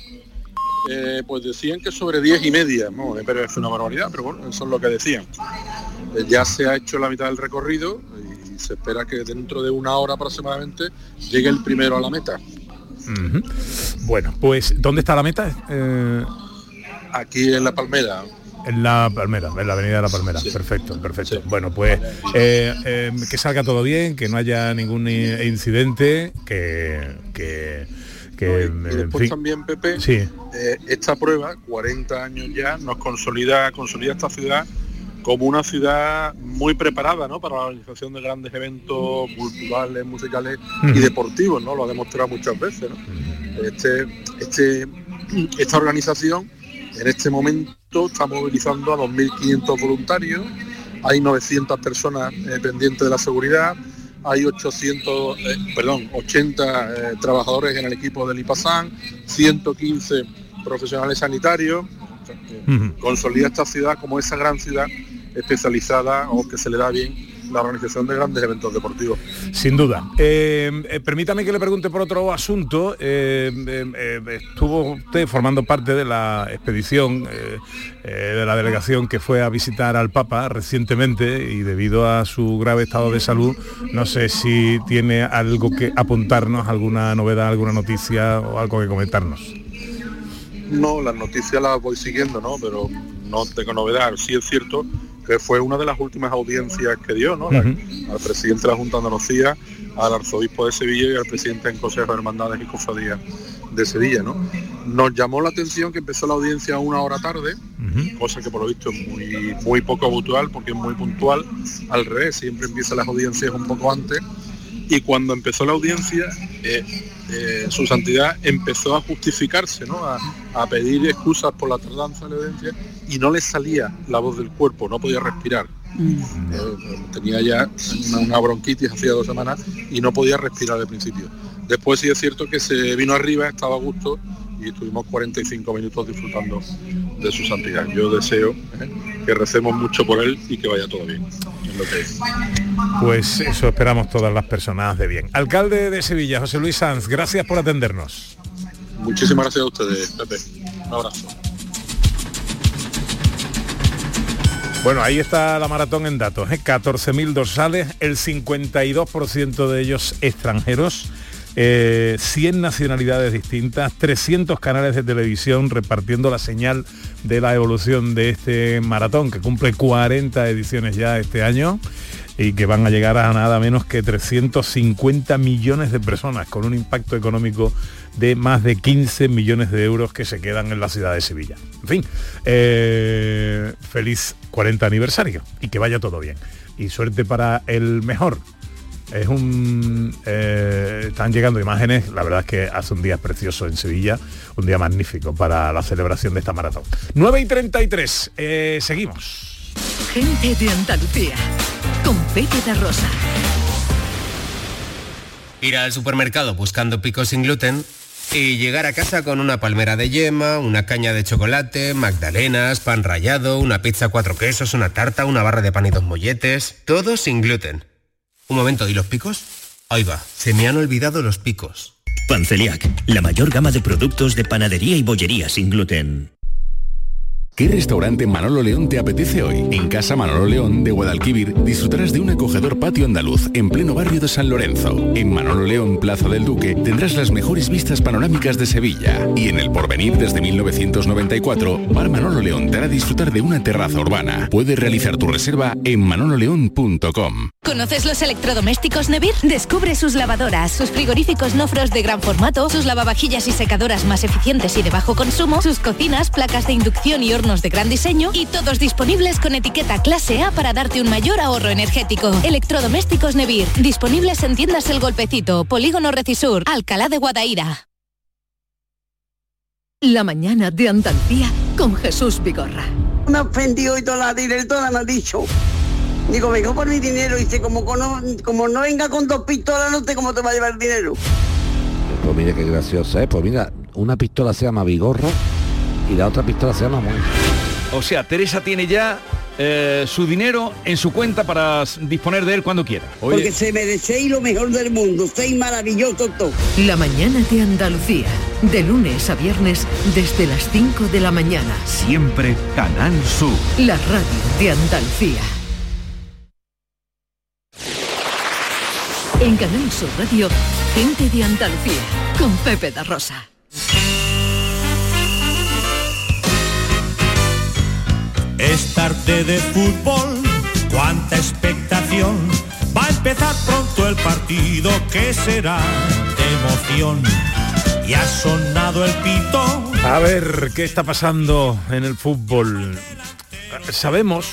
Eh, pues decían que sobre diez y media, ¿no? Pero es una barbaridad, pero bueno, eso es lo que decían. Eh, ya se ha hecho la mitad del recorrido y se espera que dentro de una hora aproximadamente llegue el primero a la meta. Uh-huh. Bueno, pues ¿dónde está la meta? Eh... Aquí en La Palmera. En La Palmera, en la avenida de La Palmera. Sí. Perfecto, perfecto. Sí. Bueno, pues eh, eh, que salga todo bien, que no haya ningún incidente, que... que... que no, y, y después también, Pepe, sí. eh, esta prueba, cuarenta años ya, nos consolida, consolida esta ciudad como una ciudad muy preparada, ¿no?, para la organización de grandes eventos culturales, musicales uh-huh. y deportivos, ¿no? Lo ha demostrado muchas veces, ¿no? Uh-huh. Este, este, esta organización en este momento está movilizando a dos mil quinientos voluntarios, hay novecientas personas eh, pendientes de la seguridad, hay ochocientos, eh, perdón, ochenta eh, trabajadores en el equipo del IPASAN, ciento quince profesionales sanitarios. Uh-huh. Consolida esta ciudad como esa gran ciudad especializada o que se le da bien la organización de grandes eventos deportivos. Sin duda. Eh, eh, permítame que le pregunte por otro asunto. Eh, eh, eh, estuvo usted formando parte de la expedición, eh, eh, de la delegación que fue a visitar al Papa recientemente y debido a su grave estado de salud, no sé si tiene algo que apuntarnos, alguna novedad, alguna noticia o algo que comentarnos. No, las noticias las voy siguiendo, ¿no? Pero no tengo novedad. Sí es cierto que fue una de las últimas audiencias que dio, ¿no? Uh-huh. La, al presidente de la Junta de Andalucía, al arzobispo de Sevilla y al presidente del Consejo de Hermandades y Cofradías de Sevilla, ¿no? Nos llamó la atención que empezó la audiencia una hora tarde, uh-huh. cosa que por lo visto es muy, muy poco habitual porque es muy puntual. Al revés, siempre empiezan las audiencias un poco antes. Y cuando empezó la audiencia, eh, eh, su santidad empezó a justificarse, ¿no? a, a pedir excusas por la tardanza de la audiencia y no le salía la voz del cuerpo, no podía respirar. Mm. Eh, tenía ya una, una bronquitis hacía dos semanas y no podía respirar al principio. Después sí es cierto que se vino arriba, estaba a gusto y estuvimos cuarenta y cinco minutos disfrutando de su santidad. Yo deseo eh, que recemos mucho por él y que vaya todo bien. Es lo que es. Pues eso esperamos todas las personas de bien. Alcalde de Sevilla, José Luis Sanz, gracias por atendernos. Muchísimas gracias a ustedes, Pepe. Un abrazo. Bueno, ahí está la maratón en datos, ¿eh? catorce mil dorsales, el cincuenta y dos por ciento de ellos extranjeros. Eh, cien nacionalidades distintas, trescientos canales de televisión repartiendo la señal de la evolución de este maratón que cumple cuarenta ediciones ya este año y que van a llegar a nada menos que trescientos cincuenta millones de personas con un impacto económico de más de quince millones de euros que se quedan en la ciudad de Sevilla. En fin, eh, feliz cuarenta aniversario y que vaya todo bien y suerte para el mejor. Es un eh, están llegando imágenes, la verdad es que hace un día precioso en Sevilla, un día magnífico para la celebración de esta maratón. nueve y treinta y tres, eh, seguimos. Gente de Andalucía, con Pepe da Rosa. Ir al supermercado buscando picos sin gluten y llegar a casa con una palmera de yema, una caña de chocolate, magdalenas, pan rallado, una pizza cuatro quesos, una tarta, una barra de pan y dos molletes, todo sin gluten. Un momento, ¿y los picos? Ahí va, se me han olvidado los picos. Panceliac, la mayor gama de productos de panadería y bollería sin gluten. ¿Qué restaurante Manolo León te apetece hoy? En Casa Manolo León de Guadalquivir disfrutarás de un acogedor patio andaluz en pleno barrio de San Lorenzo. En Manolo León, Plaza del Duque, tendrás las mejores vistas panorámicas de Sevilla. Y en El Porvenir, desde mil novecientos noventa y cuatro, Bar Manolo León te hará disfrutar de una terraza urbana. Puedes realizar tu reserva en manolo león punto com. ¿Conoces los electrodomésticos Nevir? Descubre sus lavadoras, sus frigoríficos no frost de gran formato, sus lavavajillas y secadoras más eficientes y de bajo consumo, sus cocinas, placas de inducción y hornos de gran diseño y todos disponibles con etiqueta clase A para darte un mayor ahorro energético. Electrodomésticos Nevir, disponibles en tiendas El Golpecito, Polígono Recisur, Alcalá de Guadaira. La mañana de Andalucía con Jesús Vigorra. Me ha ofendido y toda la directora me ha dicho. Digo, vengo por mi dinero y dice, como no, como no venga con dos pistolas, no sé cómo te va a llevar el dinero. Pues mire qué graciosa es. Pues mira, una pistola se llama Vigorra y la otra pistola se llama Muerte. O sea, Teresa tiene ya eh, su dinero en su cuenta para disponer de él cuando quiera. Oye. Porque se merecéis lo mejor del mundo, sois maravillosos todos. La mañana de Andalucía, de lunes a viernes desde las cinco de la mañana. Siempre Canal Sur. La radio de Andalucía. En Canal Sur Radio, gente de Andalucía, con Pepe da Rosa. Es tarde de fútbol, cuánta expectación. Va a empezar pronto el partido que será de emoción. Y ha sonado el pito. A ver, ¿qué está pasando en el fútbol? Sabemos,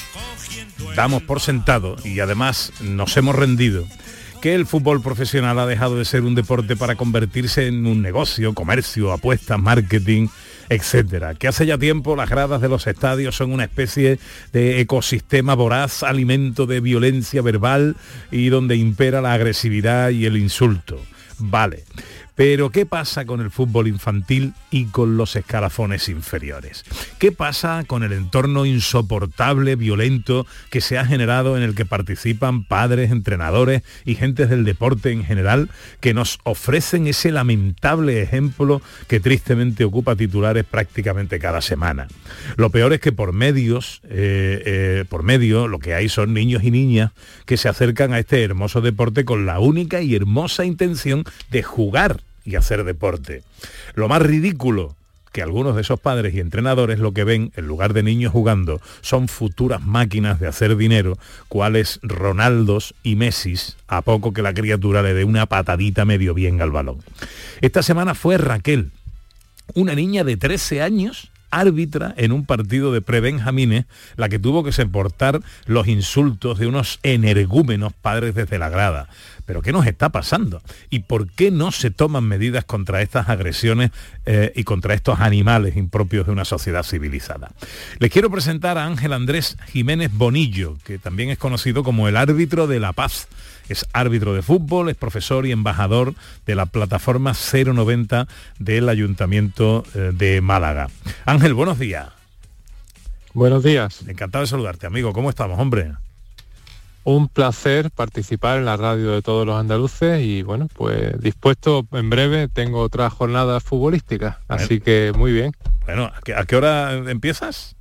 damos por sentado y además nos hemos rendido que el fútbol profesional ha dejado de ser un deporte para convertirse en un negocio, comercio, apuestas, marketing, etcétera. Que hace ya tiempo las gradas de los estadios son una especie de ecosistema voraz, alimento de violencia verbal y donde impera la agresividad y el insulto. Vale. Pero ¿qué pasa con el fútbol infantil y con los escalafones inferiores? ¿Qué pasa con el entorno insoportable, violento que se ha generado en el que participan padres, entrenadores y gentes del deporte en general que nos ofrecen ese lamentable ejemplo que tristemente ocupa titulares prácticamente cada semana? Lo peor es que por medios, eh, eh, por medio, lo que hay son niños y niñas que se acercan a este hermoso deporte con la única y hermosa intención de jugar y hacer deporte. Lo más ridículo, que algunos de esos padres y entrenadores lo que ven, en lugar de niños jugando, son futuras máquinas de hacer dinero, cuales Ronaldos y Messis, a poco que la criatura le dé una patadita medio bien al balón. Esta semana fue Raquel, una niña de trece años, árbitra en un partido de prebenjamines, la que tuvo que soportar los insultos de unos energúmenos padres desde la grada. ¿Pero qué nos está pasando? ¿Y por qué no se toman medidas contra estas agresiones eh, y contra estos animales impropios de una sociedad civilizada? Les quiero presentar a Ángel Andrés Jiménez Bonillo, que también es conocido como el árbitro de la paz. Es árbitro de fútbol, es profesor y embajador de la plataforma cero noventa del Ayuntamiento de Málaga. Ángel, buenos días. Buenos días. Encantado de saludarte, amigo. ¿Cómo estamos, hombre? Un placer participar en la radio de todos los andaluces y bueno, pues dispuesto en breve, tengo otra jornada futbolística, bueno, así que muy bien. Bueno, ¿a qué, a qué hora empiezas?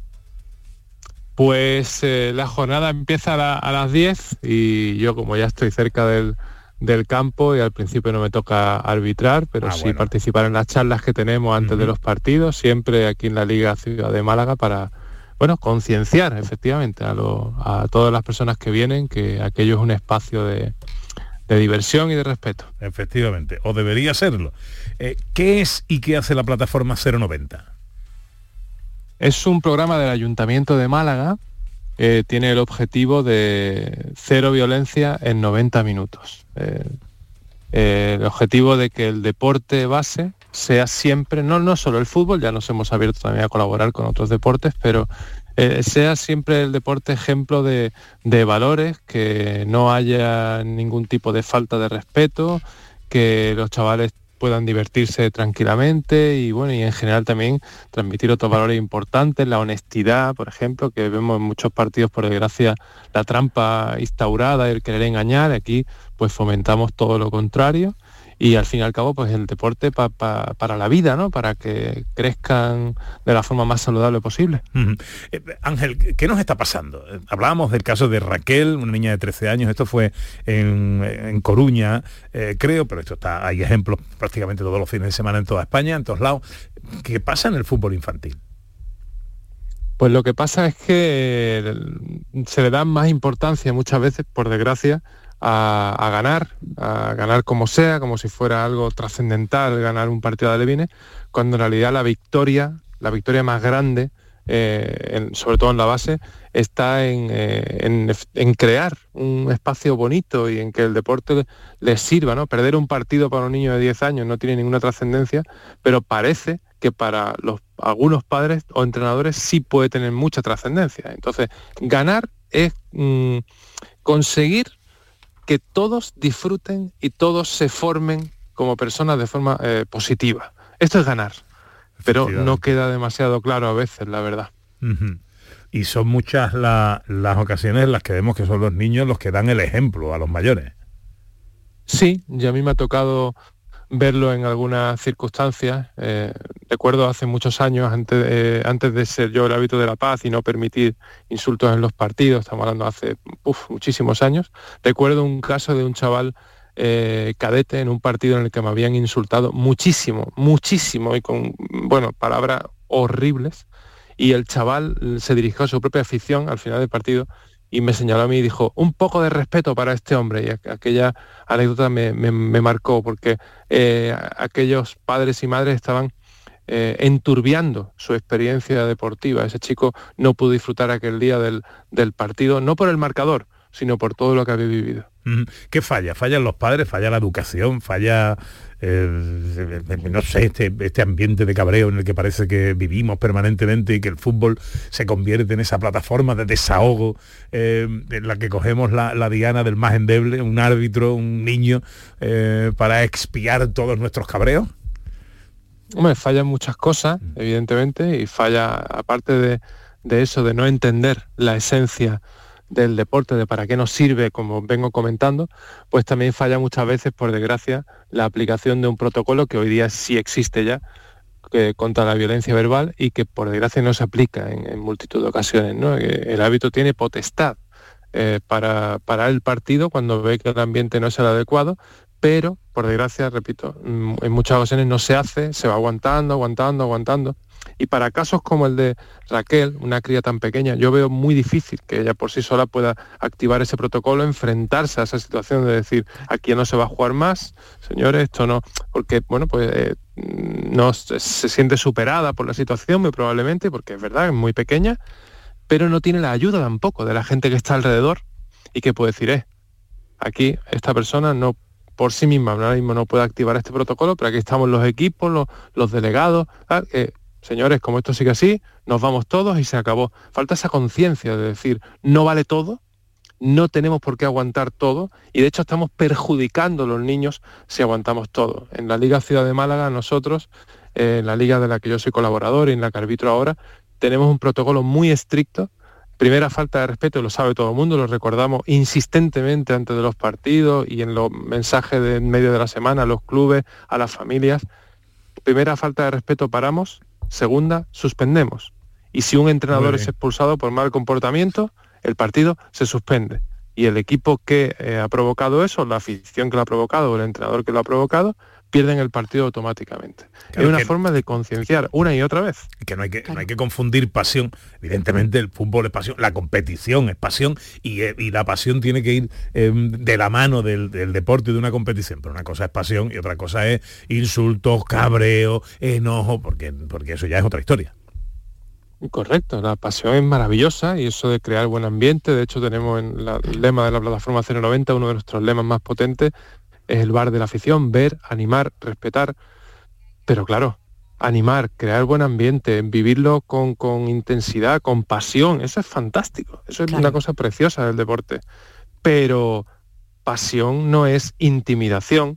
Pues eh, la jornada empieza a, la, a las diez y yo como ya estoy cerca del, del campo y al principio no me toca arbitrar, pero ah, sí bueno. participar en las charlas que tenemos antes uh-huh. de los partidos, siempre aquí en la Liga Ciudad de Málaga para, bueno, concienciar efectivamente a, lo, a todas las personas que vienen que aquello es un espacio de, de diversión y de respeto. Efectivamente, o debería serlo. Eh, ¿Qué es y qué hace la plataforma cero noventa? Es un programa del Ayuntamiento de Málaga, eh, tiene el objetivo de cero violencia en noventa minutos. Eh, eh, el objetivo de que el deporte base sea siempre, no, no solo el fútbol, ya nos hemos abierto también a colaborar con otros deportes, pero eh, sea siempre el deporte ejemplo de, de valores, que no haya ningún tipo de falta de respeto, que los chavales puedan divertirse tranquilamente y bueno, y en general también transmitir otros valores importantes, la honestidad, por ejemplo, que vemos en muchos partidos, por desgracia, la trampa instaurada, el querer engañar. Aquí pues fomentamos todo lo contrario y al fin y al cabo pues el deporte pa, pa, para la vida, ¿no? Para que crezcan de la forma más saludable posible. Uh-huh. eh, Ángel, ¿qué nos está pasando? Eh, hablábamos del caso de Raquel, una niña de trece años, esto fue en, en Coruña, eh, creo, pero esto está, hay ejemplos prácticamente todos los fines de semana en toda España, en todos lados. ¿Qué pasa en el fútbol infantil? Pues lo que pasa es que se le da más importancia muchas veces, por desgracia, A, a ganar, a ganar como sea, como si fuera algo trascendental, ganar un partido de alevines, cuando en realidad la victoria, la victoria más grande, eh, en, sobre todo en la base, está en, eh, en, en crear un espacio bonito y en que el deporte les sirva, ¿no? Perder un partido para un niño de diez años no tiene ninguna trascendencia, pero parece que para los, algunos padres o entrenadores sí puede tener mucha trascendencia. Entonces, ganar es mmm, conseguir que todos disfruten y todos se formen como personas de forma eh, positiva. Esto es ganar, pero no queda demasiado claro a veces, la verdad. Uh-huh. Y son muchas la, las ocasiones en las que vemos que son los niños los que dan el ejemplo a los mayores. Sí, y a mí me ha tocado verlo en algunas circunstancias. Eh, recuerdo hace muchos años, antes, eh, antes de ser yo el hábito de la paz y no permitir insultos en los partidos, estamos hablando hace uf, muchísimos años, recuerdo un caso de un chaval eh, cadete en un partido en el que me habían insultado muchísimo, muchísimo, y con, bueno, palabras horribles, y el chaval se dirigió a su propia afición al final del partido y me señaló a mí y dijo, un poco de respeto para este hombre. Y aquella anécdota me, me, me marcó, porque eh, aquellos padres y madres estaban eh, enturbiando su experiencia deportiva. Ese chico no pudo disfrutar aquel día del, del partido, no por el marcador, sino por todo lo que había vivido. ¿Qué falla? ¿Fallan los padres? ¿Falla la educación? ¿Falla, eh, no sé, este, este ambiente de cabreo en el que parece que vivimos permanentemente y que el fútbol se convierte en esa plataforma de desahogo eh, en la que cogemos la, la diana del más endeble, un árbitro, un niño, eh, para expiar todos nuestros cabreos? Hombre, fallan muchas cosas, evidentemente, y falla, aparte de, de eso, de no entender la esencia del deporte, de para qué nos sirve, como vengo comentando, pues también falla muchas veces, por desgracia, la aplicación de un protocolo que hoy día sí existe ya, que, contra la violencia verbal, y que por desgracia no se aplica en, en multitud de ocasiones, ¿no? El árbitro tiene potestad eh, para parar el partido cuando ve que el ambiente no es el adecuado, pero por desgracia, repito, en muchas ocasiones no se hace, se va aguantando, aguantando, aguantando. Y para casos como el de Raquel, una cría tan pequeña, yo veo muy difícil que ella por sí sola pueda activar ese protocolo, enfrentarse a esa situación de decir, aquí no se va a jugar más, señores, esto no, porque, bueno, pues eh, no se, se siente superada por la situación, muy probablemente, porque es verdad, es muy pequeña, pero no tiene la ayuda tampoco de la gente que está alrededor y que puede decir, eh, aquí esta persona no, por sí misma, ahora mismo no puede activar este protocolo, pero aquí estamos los equipos, los, los delegados, ¿sabes? Eh, señores, como esto sigue así, nos vamos todos y se acabó. Falta esa conciencia de decir, no vale todo, no tenemos por qué aguantar todo, y de hecho estamos perjudicando a los niños si aguantamos todo. En la Liga Ciudad de Málaga, nosotros, eh, en la liga de la que yo soy colaborador y en la que arbitro ahora, tenemos un protocolo muy estricto. Primera falta de respeto, lo sabe todo el mundo, lo recordamos insistentemente antes de los partidos y en los mensajes de en medio de la semana a los clubes, a las familias. Primera falta de respeto, paramos. Segunda, suspendemos. Y si un entrenador es expulsado por mal comportamiento, el partido se suspende. Y el equipo que eh, ha provocado eso, la afición que lo ha provocado o el entrenador que lo ha provocado, pierden el partido automáticamente. Claro, es una forma de concienciar una y otra vez. Que no hay que, claro. no hay que confundir pasión. Evidentemente el fútbol es pasión, la competición es pasión, y, y la pasión tiene que ir eh, de la mano del, del deporte y de una competición. Pero una cosa es pasión y otra cosa es insultos, cabreo, enojo, porque, porque eso ya es otra historia. Correcto, la pasión es maravillosa y eso de crear buen ambiente. De hecho tenemos en la, el lema de la plataforma cero noventa, uno de nuestros lemas más potentes, es el bar de la afición, ver, animar, respetar. Pero claro, animar, crear buen ambiente, vivirlo con, con intensidad, con pasión, eso es fantástico. Eso es claro. Una cosa preciosa del deporte. Pero pasión no es intimidación,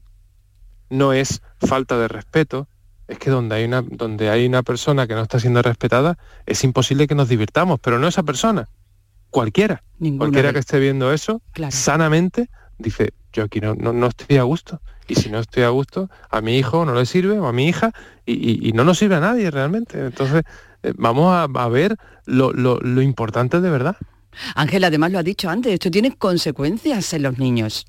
no es falta de respeto. Es que donde hay una, donde hay una persona que no está siendo respetada, es imposible que nos divirtamos, pero no esa persona, cualquiera. Ninguna cualquiera vez. Que esté viendo eso, claro. Sanamente, dice, yo aquí no, no, no estoy a gusto. Y si no estoy a gusto, a mi hijo no le sirve, o a mi hija, y, y, y no nos sirve a nadie realmente. Entonces, eh, vamos a, a ver lo, lo, lo importante de verdad. Ángel, además lo ha dicho antes, esto tiene consecuencias en los niños.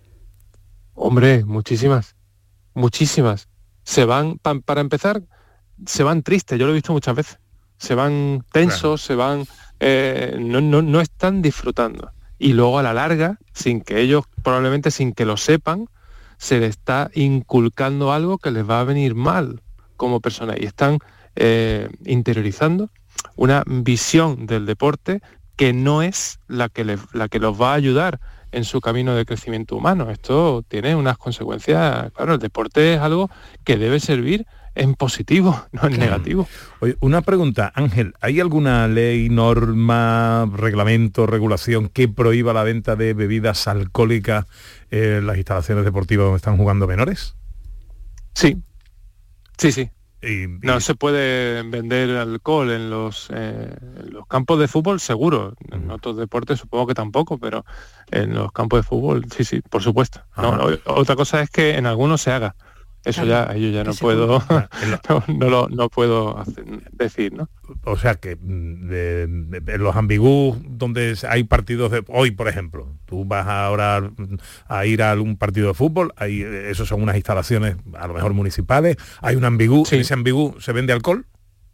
Hombre, muchísimas, muchísimas. Se van, pa, para empezar, se van tristes, yo lo he visto muchas veces. Se van tensos, claro. se van... Eh, no, no, no están disfrutando. Y luego a la larga, sin que ellos, probablemente sin que lo sepan, se les está inculcando algo que les va a venir mal como persona. Y están eh, interiorizando una visión del deporte que no es la que, les, la que los va a ayudar en su camino de crecimiento humano. Esto tiene unas consecuencias, claro, el deporte es algo que debe servir en positivo, no en claro. negativo. Oye, una pregunta, Ángel, ¿hay alguna ley, norma, reglamento, regulación que prohíba la venta de bebidas alcohólicas en las instalaciones deportivas donde están jugando menores? Sí, sí, sí. Y, y... No se puede vender alcohol en los, eh, en los campos de fútbol, seguro. En otros deportes supongo que tampoco, pero en los campos de fútbol, sí, sí, por supuesto. No, no, otra cosa es que en algunos se haga. Eso claro, ya, yo ya no puedo, no, no, lo, no puedo hacer, decir, ¿no? O sea que de, de, de los ambigus donde hay partidos de hoy, por ejemplo, tú vas ahora a ir a un partido de fútbol, hay, esos son unas instalaciones a lo mejor municipales, hay un ambigú, sí. ¿En ese ambigú se vende alcohol?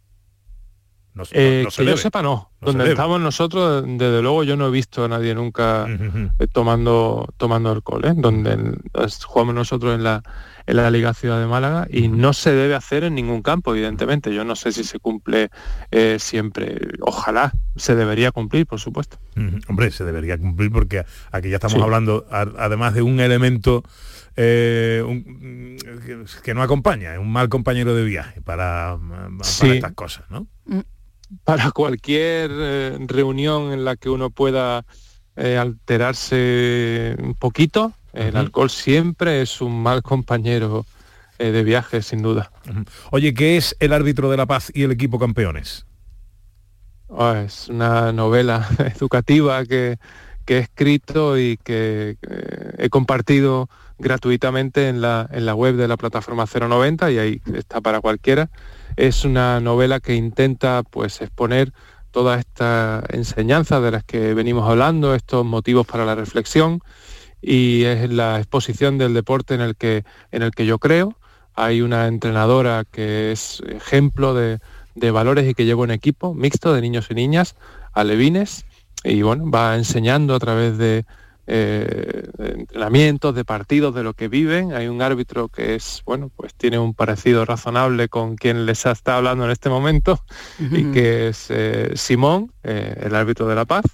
No, eh, no, no que yo sepa no, no donde estamos nosotros desde luego yo no he visto a nadie nunca uh-huh. eh, tomando tomando alcohol, ¿eh? Donde el, jugamos nosotros en la en la Liga Ciudad de Málaga y uh-huh. no se debe hacer en ningún campo, evidentemente. Yo no sé si se cumple eh, siempre, ojalá se debería cumplir, por supuesto. Uh-huh. Hombre, se debería cumplir porque aquí ya estamos sí. hablando a, además de un elemento eh, un, que no acompaña, es un mal compañero de viaje para, para sí. estas cosas, ¿no? Mm. Para cualquier eh, reunión en la que uno pueda eh, alterarse un poquito, uh-huh. el alcohol siempre es un mal compañero eh, de viaje, sin duda. Uh-huh. Oye, ¿qué es El árbitro de la paz y el equipo campeones? Oh, es una novela educativa que, que he escrito y que eh, he compartido gratuitamente en la, en la web de la plataforma cero noventa y ahí está para cualquiera. Es una novela que intenta pues exponer toda esta enseñanza de las que venimos hablando, estos motivos para la reflexión, y es la exposición del deporte en el que, en el que yo creo. Hay una entrenadora que es ejemplo de, de valores y que lleva un equipo mixto de niños y niñas, alevines, y bueno, va enseñando a través de Eh, de entrenamientos, de partidos, de lo que viven. Hay un árbitro que es, bueno, pues tiene un parecido razonable con quien les está hablando en este momento, uh-huh. y que es eh, Simón, eh, el árbitro de la paz.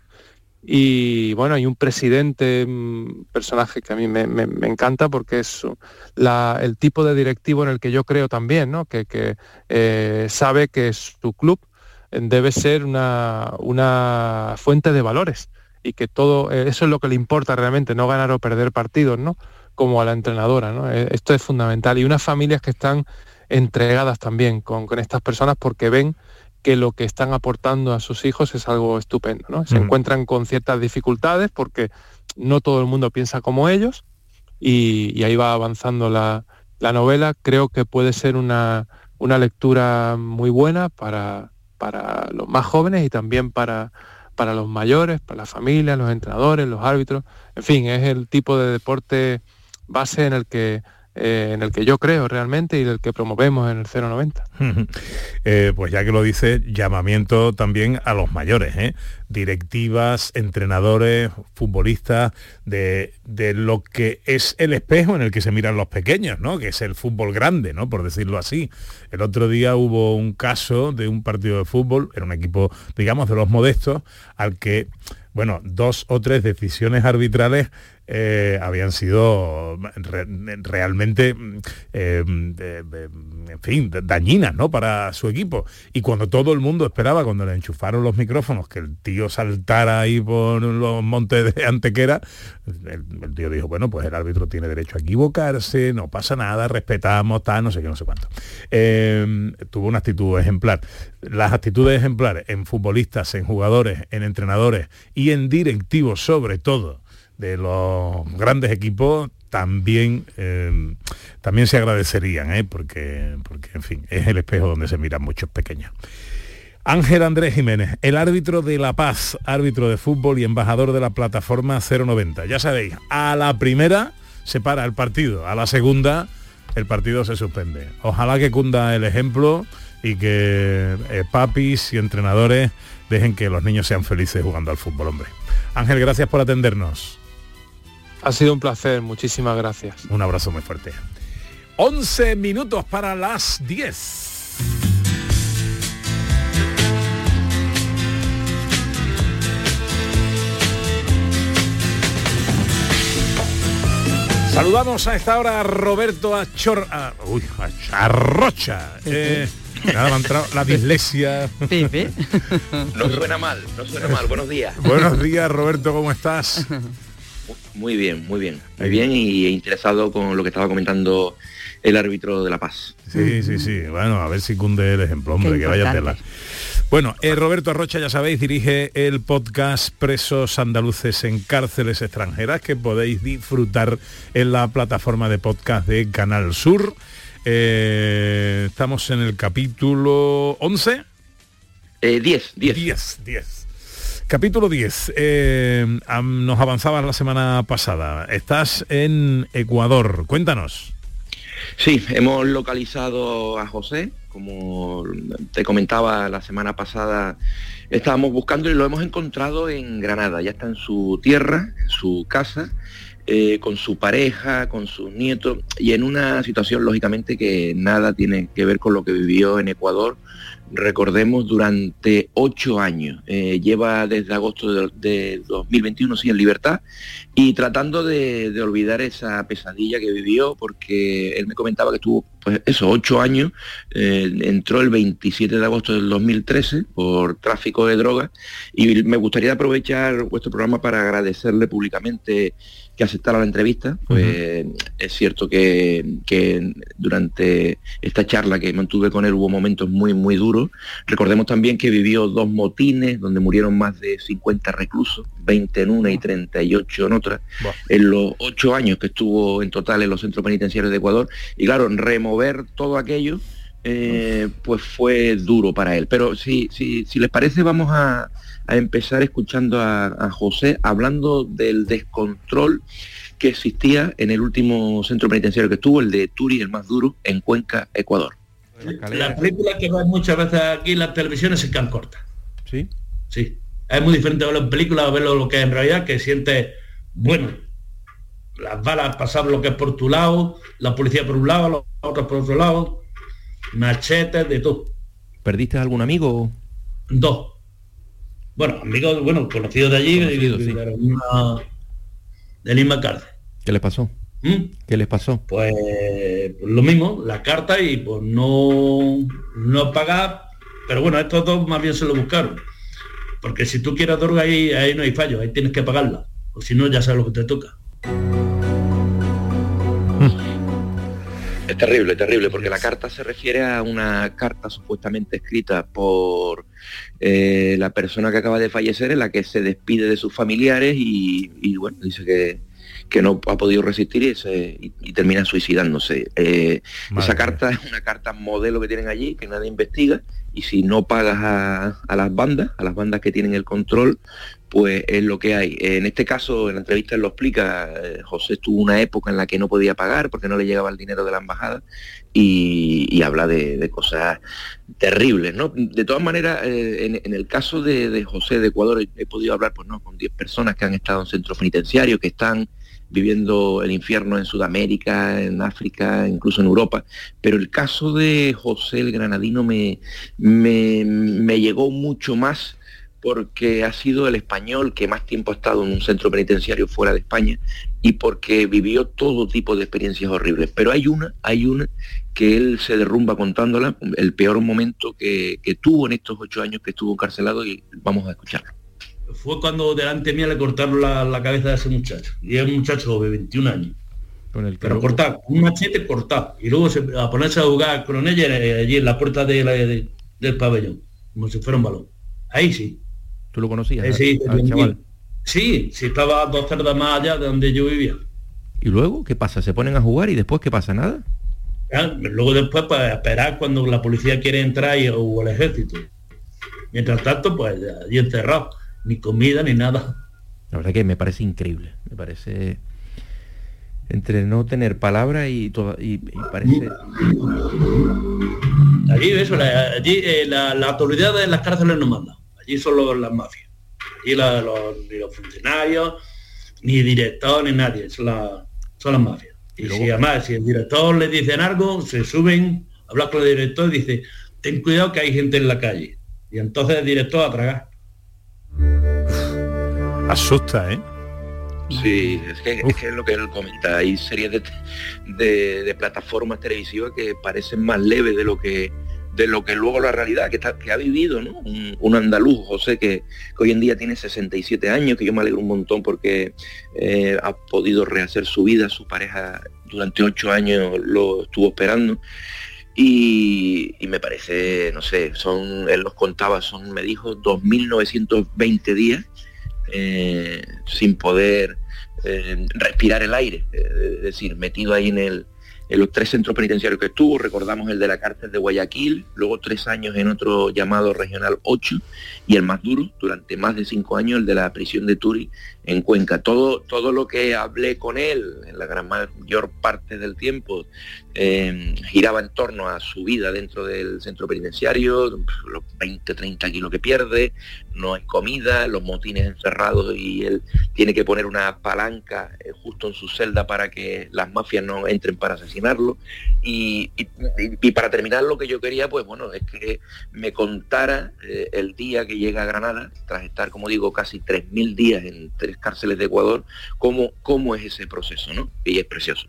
Y bueno, hay un presidente, un personaje que a mí me, me, me encanta porque es la, el tipo de directivo en el que yo creo también, ¿no? Que, que eh, sabe que su club debe ser una, una fuente de valores. Y que todo eh, eso es lo que le importa realmente, no ganar o perder partidos, ¿no? Como a la entrenadora, ¿no? Eh, esto es fundamental. Y unas familias que están entregadas también con, con estas personas porque ven que lo que están aportando a sus hijos es algo estupendo, ¿no? Se mm. encuentran con ciertas dificultades porque no todo el mundo piensa como ellos y, y ahí va avanzando la, la novela. Creo que puede ser una, una lectura muy buena para, para los más jóvenes y también para... para los mayores, para las familias, los entrenadores, los árbitros. En fin, es el tipo de deporte base en el que eh, en el que yo creo realmente y del que promovemos en el cero noventa. eh, pues ya que lo dice, llamamiento también a los mayores, ¿eh? Directivas, entrenadores, futbolistas, de, de lo que es el espejo en el que se miran los pequeños, ¿no? Que es el fútbol grande, ¿no? Por decirlo así. El otro día hubo un caso de un partido de fútbol, era un equipo, digamos, de los modestos, al que, bueno, dos o tres decisiones arbitrales eh, habían sido re, realmente, eh, eh, en fin, dañinas, ¿no? Para su equipo. Y cuando todo el mundo esperaba, cuando le enchufaron los micrófonos, que el tío saltara ahí por los montes de Antequera, el, el tío dijo, bueno, pues el árbitro tiene derecho a equivocarse, no pasa nada, respetamos, tal, no sé qué, no sé cuánto. Eh, tuvo una actitud ejemplar. Las actitudes ejemplares en futbolistas, en jugadores, en entrenadores y en directivos, sobre todo, de los grandes equipos, también eh, también se agradecerían, ¿eh? porque, porque, en fin, es el espejo donde se miran muchos pequeños. Ángel Andrés Jiménez, el árbitro de La Paz, árbitro de fútbol y embajador de la plataforma cero noventa. Ya sabéis, a la primera se para el partido, a la segunda el partido se suspende. Ojalá que cunda el ejemplo y que eh, papis y entrenadores dejen que los niños sean felices jugando al fútbol, hombre. Ángel, gracias por atendernos. Ha sido un placer, muchísimas gracias. Un abrazo muy fuerte. once minutos para las diez. Saludamos a esta hora a Roberto Achor... A, uy, a Rocha. Eh, nada, me ha entrado la dislexia. Pepe. No suena mal, no suena mal. Buenos días. Buenos días, Roberto, ¿cómo estás? Muy bien, muy bien. Muy bien y interesado con lo que estaba comentando el árbitro de La Paz. Sí, sí, sí. Bueno, a ver si cunde el ejemplo, hombre, que vaya tela. Bueno, eh, Roberto Arrocha, ya sabéis, dirige el podcast Presos Andaluces en Cárceles Extranjeras, que podéis disfrutar en la plataforma de podcast de Canal Sur. Eh, estamos en el capítulo once. Eh, diez, diez. diez, diez. Capítulo diez. Eh, nos avanzabas la semana pasada. Estás en Ecuador. Cuéntanos. Sí, hemos localizado a José, como te comentaba la semana pasada, estábamos buscando y lo hemos encontrado en Granada, ya está en su tierra, en su casa, eh, con su pareja, con sus nietos, y en una situación lógicamente que nada tiene que ver con lo que vivió en Ecuador. Recordemos, durante ocho años, eh, lleva desde agosto de, de dos mil veintiuno sí, en libertad, y tratando de, de olvidar esa pesadilla que vivió, porque él me comentaba que estuvo, pues eso, ocho años, eh, entró el veintisiete de agosto del dos mil trece por tráfico de drogas, y me gustaría aprovechar vuestro programa para agradecerle públicamente que aceptara la entrevista. Pues uh-huh. Es cierto que, que durante esta charla que mantuve con él hubo momentos muy, muy duros. Recordemos también que vivió dos motines donde murieron más de cincuenta reclusos, veinte en una y treinta y ocho en otra, wow. en los ocho años que estuvo en total en los centros penitenciarios de Ecuador. Y claro, remover todo aquello, eh, pues fue duro para él. Pero si, si, si les parece, vamos a... a empezar escuchando a, a José hablando del descontrol que existía en el último centro penitenciario que estuvo, el de Turi, el más duro, en Cuenca, Ecuador. Las películas que ven muchas veces aquí en las televisiones se quedan cortas. ¿Sí? Sí. Es muy diferente verlo en películas a verlo lo que es en realidad, que sientes, bueno, las balas pasan lo que es por tu lado, la policía por un lado, los otros por otro lado, machetes, de todo. ¿Perdiste algún amigo? Dos. Bueno, amigos, bueno, conocidos de allí, Conocido, de, sí. de, una, de la misma cárcel. ¿Qué les pasó? ¿Mm? ¿Qué les pasó? Pues, pues lo mismo, la carta y pues no, no pagar, pero bueno, estos dos más bien se lo buscaron. Porque si tú quieres droga ahí, ahí no hay fallo, ahí tienes que pagarla. O si no, ya sabes lo que te toca. Es terrible, terrible, porque la carta se refiere a una carta supuestamente escrita por eh, la persona que acaba de fallecer, en la que se despide de sus familiares y, y bueno, dice que, que no ha podido resistir y, se, y, y termina suicidándose. Eh, esa carta es una carta modelo que tienen allí, que nadie investiga, y si no pagas a, a las bandas, a las bandas que tienen el control, pues es lo que hay. En este caso, en la entrevista él lo explica, eh, José estuvo una época en la que no podía pagar porque no le llegaba el dinero de la embajada y, y habla de, de cosas terribles, ¿no? De todas maneras, eh, en, en el caso de, de José de Ecuador, he, he podido hablar pues, ¿no? con diez personas que han estado en centros penitenciarios, que están viviendo el infierno en Sudamérica, en África, incluso en Europa, pero el caso de José el Granadino me, me, me llegó mucho más, porque ha sido el español que más tiempo ha estado en un centro penitenciario fuera de España y porque vivió todo tipo de experiencias horribles. Pero hay una, hay una que él se derrumba contándola, el peor momento que, que tuvo en estos ocho años que estuvo encarcelado, y vamos a escucharlo. Fue cuando delante mía le cortaron la, la cabeza a ese muchacho, y es un muchacho de veintiún años. Con el pero cortado, un machete cortado, y luego se, a ponerse a jugar con ella allí en la puerta de la, de, del pabellón, como si fuera un balón. Ahí sí. ¿Tú lo conocías? Eh, sí, al chaval? Sí, sí, estaba a dos cerdas más allá de donde yo vivía. ¿Y luego qué pasa? ¿Se ponen a jugar y después qué pasa? ¿Nada? Ya, luego después para esperar cuando la policía quiere entrar y, o el ejército. Mientras tanto, pues allí encerrado, ni comida ni nada. La verdad que me parece increíble, me parece entre no tener palabra y todo, y, y parece. Allí eso, la, allí eh, la, la autoridad de las cárceles no manda. Allí son los, las mafias. Allí la, los, ni los funcionarios, ni director, ni nadie. Son, la, son las mafias. Y, y luego, si además, si el director le dicen algo, se suben, hablan con el director y dice, ten cuidado que hay gente en la calle. Y entonces el director a tragar. Asusta, ¿eh? Sí, es que, es que es lo que él comenta. Hay series de, de, de plataformas televisivas que parecen más leves de lo que de lo que luego la realidad que, está, que ha vivido, ¿no? un, un andaluz, José, que, que hoy en día tiene sesenta y siete años, que yo me alegro un montón porque eh, ha podido rehacer su vida, su pareja durante ocho años lo estuvo esperando. Y, y me parece, no sé, son, él los contaba, son, me dijo, dos mil novecientos veinte días eh, sin poder eh, respirar el aire, eh, es decir, metido ahí en, el, en los tres centros penitenciarios que estuvo. Recordamos el de la cárcel de Guayaquil, luego tres años en otro llamado Regional ocho, y el más duro, durante más de cinco años, el de la prisión de Turi en Cuenca. Todo, todo lo que hablé con él, en la gran mayor parte del tiempo, eh, giraba en torno a su vida dentro del centro penitenciario, los veinte, treinta kilos que pierde, no hay comida, los motines encerrados y él tiene que poner una palanca eh, justo en su celda para que las mafias no entren para asesinarlo. Y, y, y para terminar, lo que yo quería, pues bueno, es que me contara eh, el día que llega a Granada, tras estar, como digo, casi tres mil días en tres cárceles de Ecuador, cómo, cómo es ese proceso, ¿no? Y es precioso.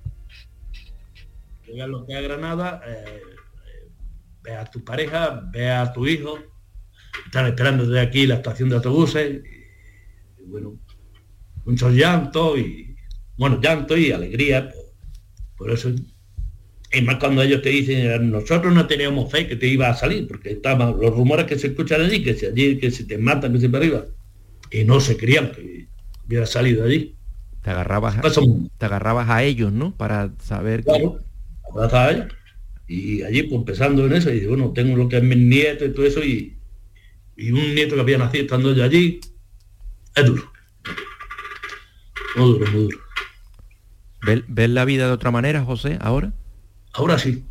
Llega lo que a Granada, eh, ve a tu pareja, ve a tu hijo, están esperando desde aquí la estación de autobuses, y, y bueno, muchos llantos y, bueno, llanto y alegría, por, por eso. Y más cuando ellos te dicen, nosotros no teníamos fe que te iba a salir, porque estaban los rumores que se escuchan allí, que si allí, que si te matan, que si para arriba, y no se creían que hubiera salido allí. Te agarrabas, a, te agarrabas a ellos, ¿no? Para saber claro, que... abrazas a ellos. Y allí, pues empezando en eso, y bueno, tengo lo que es mi nieto y todo eso, y, y un nieto que había nacido estando yo allí, es duro. Muy duro, muy duro. ¿Ves, ¿Ves la vida de otra manera, José, ahora? Ahora sí.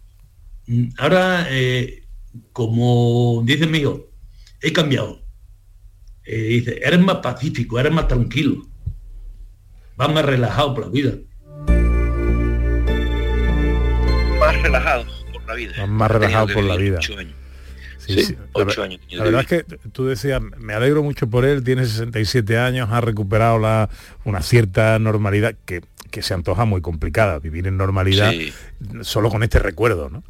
Ahora, eh, como dice mi hijo, he cambiado. Eh, dice, eres más pacífico, eres más tranquilo. Vas más relajado por la vida. Más relajado por la vida. Más, más relajado por la vida. Ocho años. Sí, sí, sí. ocho la, años. La verdad es que tú decías, me alegro mucho por él, tiene sesenta y siete años, ha recuperado la, una cierta normalidad que, que se antoja muy complicada, vivir en normalidad sí. Solo con este recuerdo, ¿no?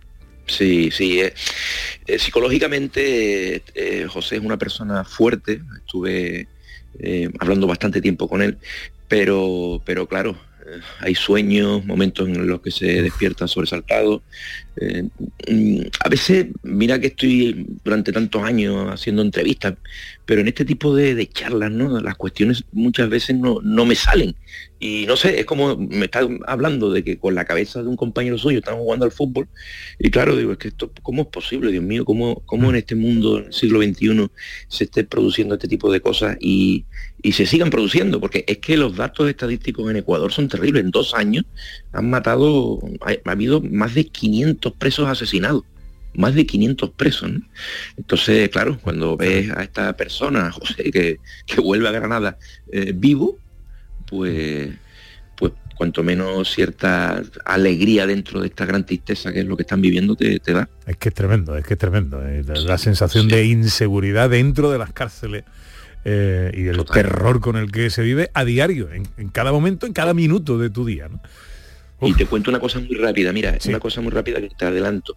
Sí, sí. Eh, eh, psicológicamente, eh, José es una persona fuerte, estuve eh, hablando bastante tiempo con él, pero, pero claro, eh, hay sueños, momentos en los que se despierta sobresaltado. Eh, a veces, mira que estoy durante tantos años haciendo entrevistas, pero en este tipo de, de charlas, ¿no? Las cuestiones muchas veces no, no me salen. Y no sé, es como me está hablando de que con la cabeza de un compañero suyo están jugando al fútbol. Y claro, digo, es que esto, ¿cómo es posible, Dios mío? ¿Cómo, cómo en este mundo, en el siglo veintiuno, se esté produciendo este tipo de cosas y, y se sigan produciendo? Porque es que los datos estadísticos en Ecuador son terribles. En dos años han matado, ha, ha habido más de quinientos presos asesinados. Más de quinientos presos, ¿no? Entonces, claro, cuando ves a esta persona, José, que, que vuelve a Granada eh, vivo, pues, pues cuanto menos cierta alegría dentro de esta gran tristeza que es lo que están viviendo te, te da. Es que es tremendo, es que es tremendo. Eh, la, la sensación sí. de inseguridad dentro de las cárceles eh, y el Total. terror con el que se vive a diario, en, en cada momento, en cada minuto de tu día, ¿no? Uf. Y te cuento una cosa muy rápida, mira, sí. una cosa muy rápida que te adelanto.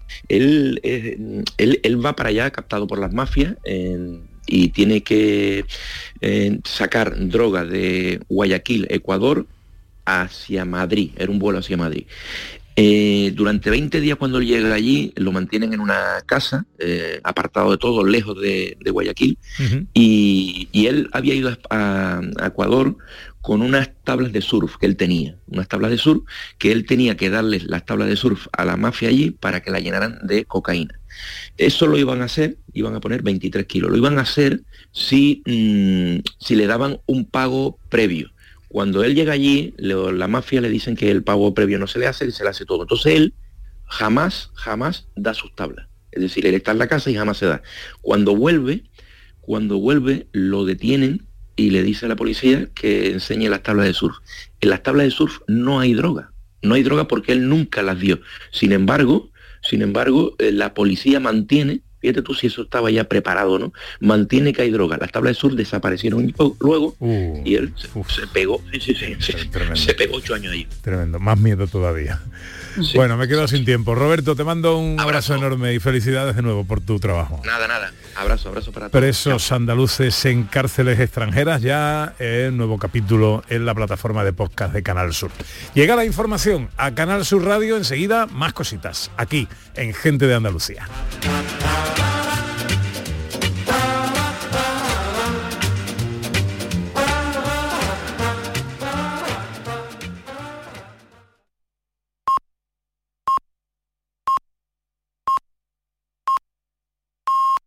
Él, eh, él, él va para allá captado por las mafias eh, y tiene que eh, sacar droga de Guayaquil, Ecuador, hacia Madrid. Era un vuelo hacia Madrid. Eh, durante veinte días cuando él llega allí, lo mantienen en una casa, eh, apartado de todo, lejos de, de Guayaquil, uh-huh. y, y él había ido a, a Ecuador con unas tablas de surf que él tenía, unas tablas de surf que él tenía que darles las tablas de surf a la mafia allí para que la llenaran de cocaína. Eso lo iban a hacer, iban a poner veintitrés kilos, lo iban a hacer si, mmm, si le daban un pago previo. Cuando él llega allí, le, la mafia le dicen que el pago previo no se le hace, que se le hace todo. Entonces él jamás, jamás da sus tablas. Es decir, él está en la casa y jamás se da. Cuando vuelve, cuando vuelve, lo detienen y le dice a la policía que enseñe las tablas de surf. En las tablas de surf no hay droga. No hay droga porque él nunca las dio. Sin embargo, sin embargo, la policía mantiene Fíjate tú si eso estaba ya preparado, ¿no? Mantiene que hay droga. Las tablas de surf desaparecieron luego uh, y él se, se pegó, sí, sí, sí, se, se pegó ocho años ahí. Tremendo, más miedo todavía. Sí. Bueno, me quedo sin tiempo. Roberto, te mando un abrazo. abrazo enorme y felicidades de nuevo por tu trabajo. Nada, nada. Abrazo, abrazo para todos. Presos Chao. Andaluces en cárceles extranjeras, ya el nuevo capítulo en la plataforma de podcast de Canal Sur. Llega la información a Canal Sur Radio, enseguida más cositas, aquí en Gente de Andalucía.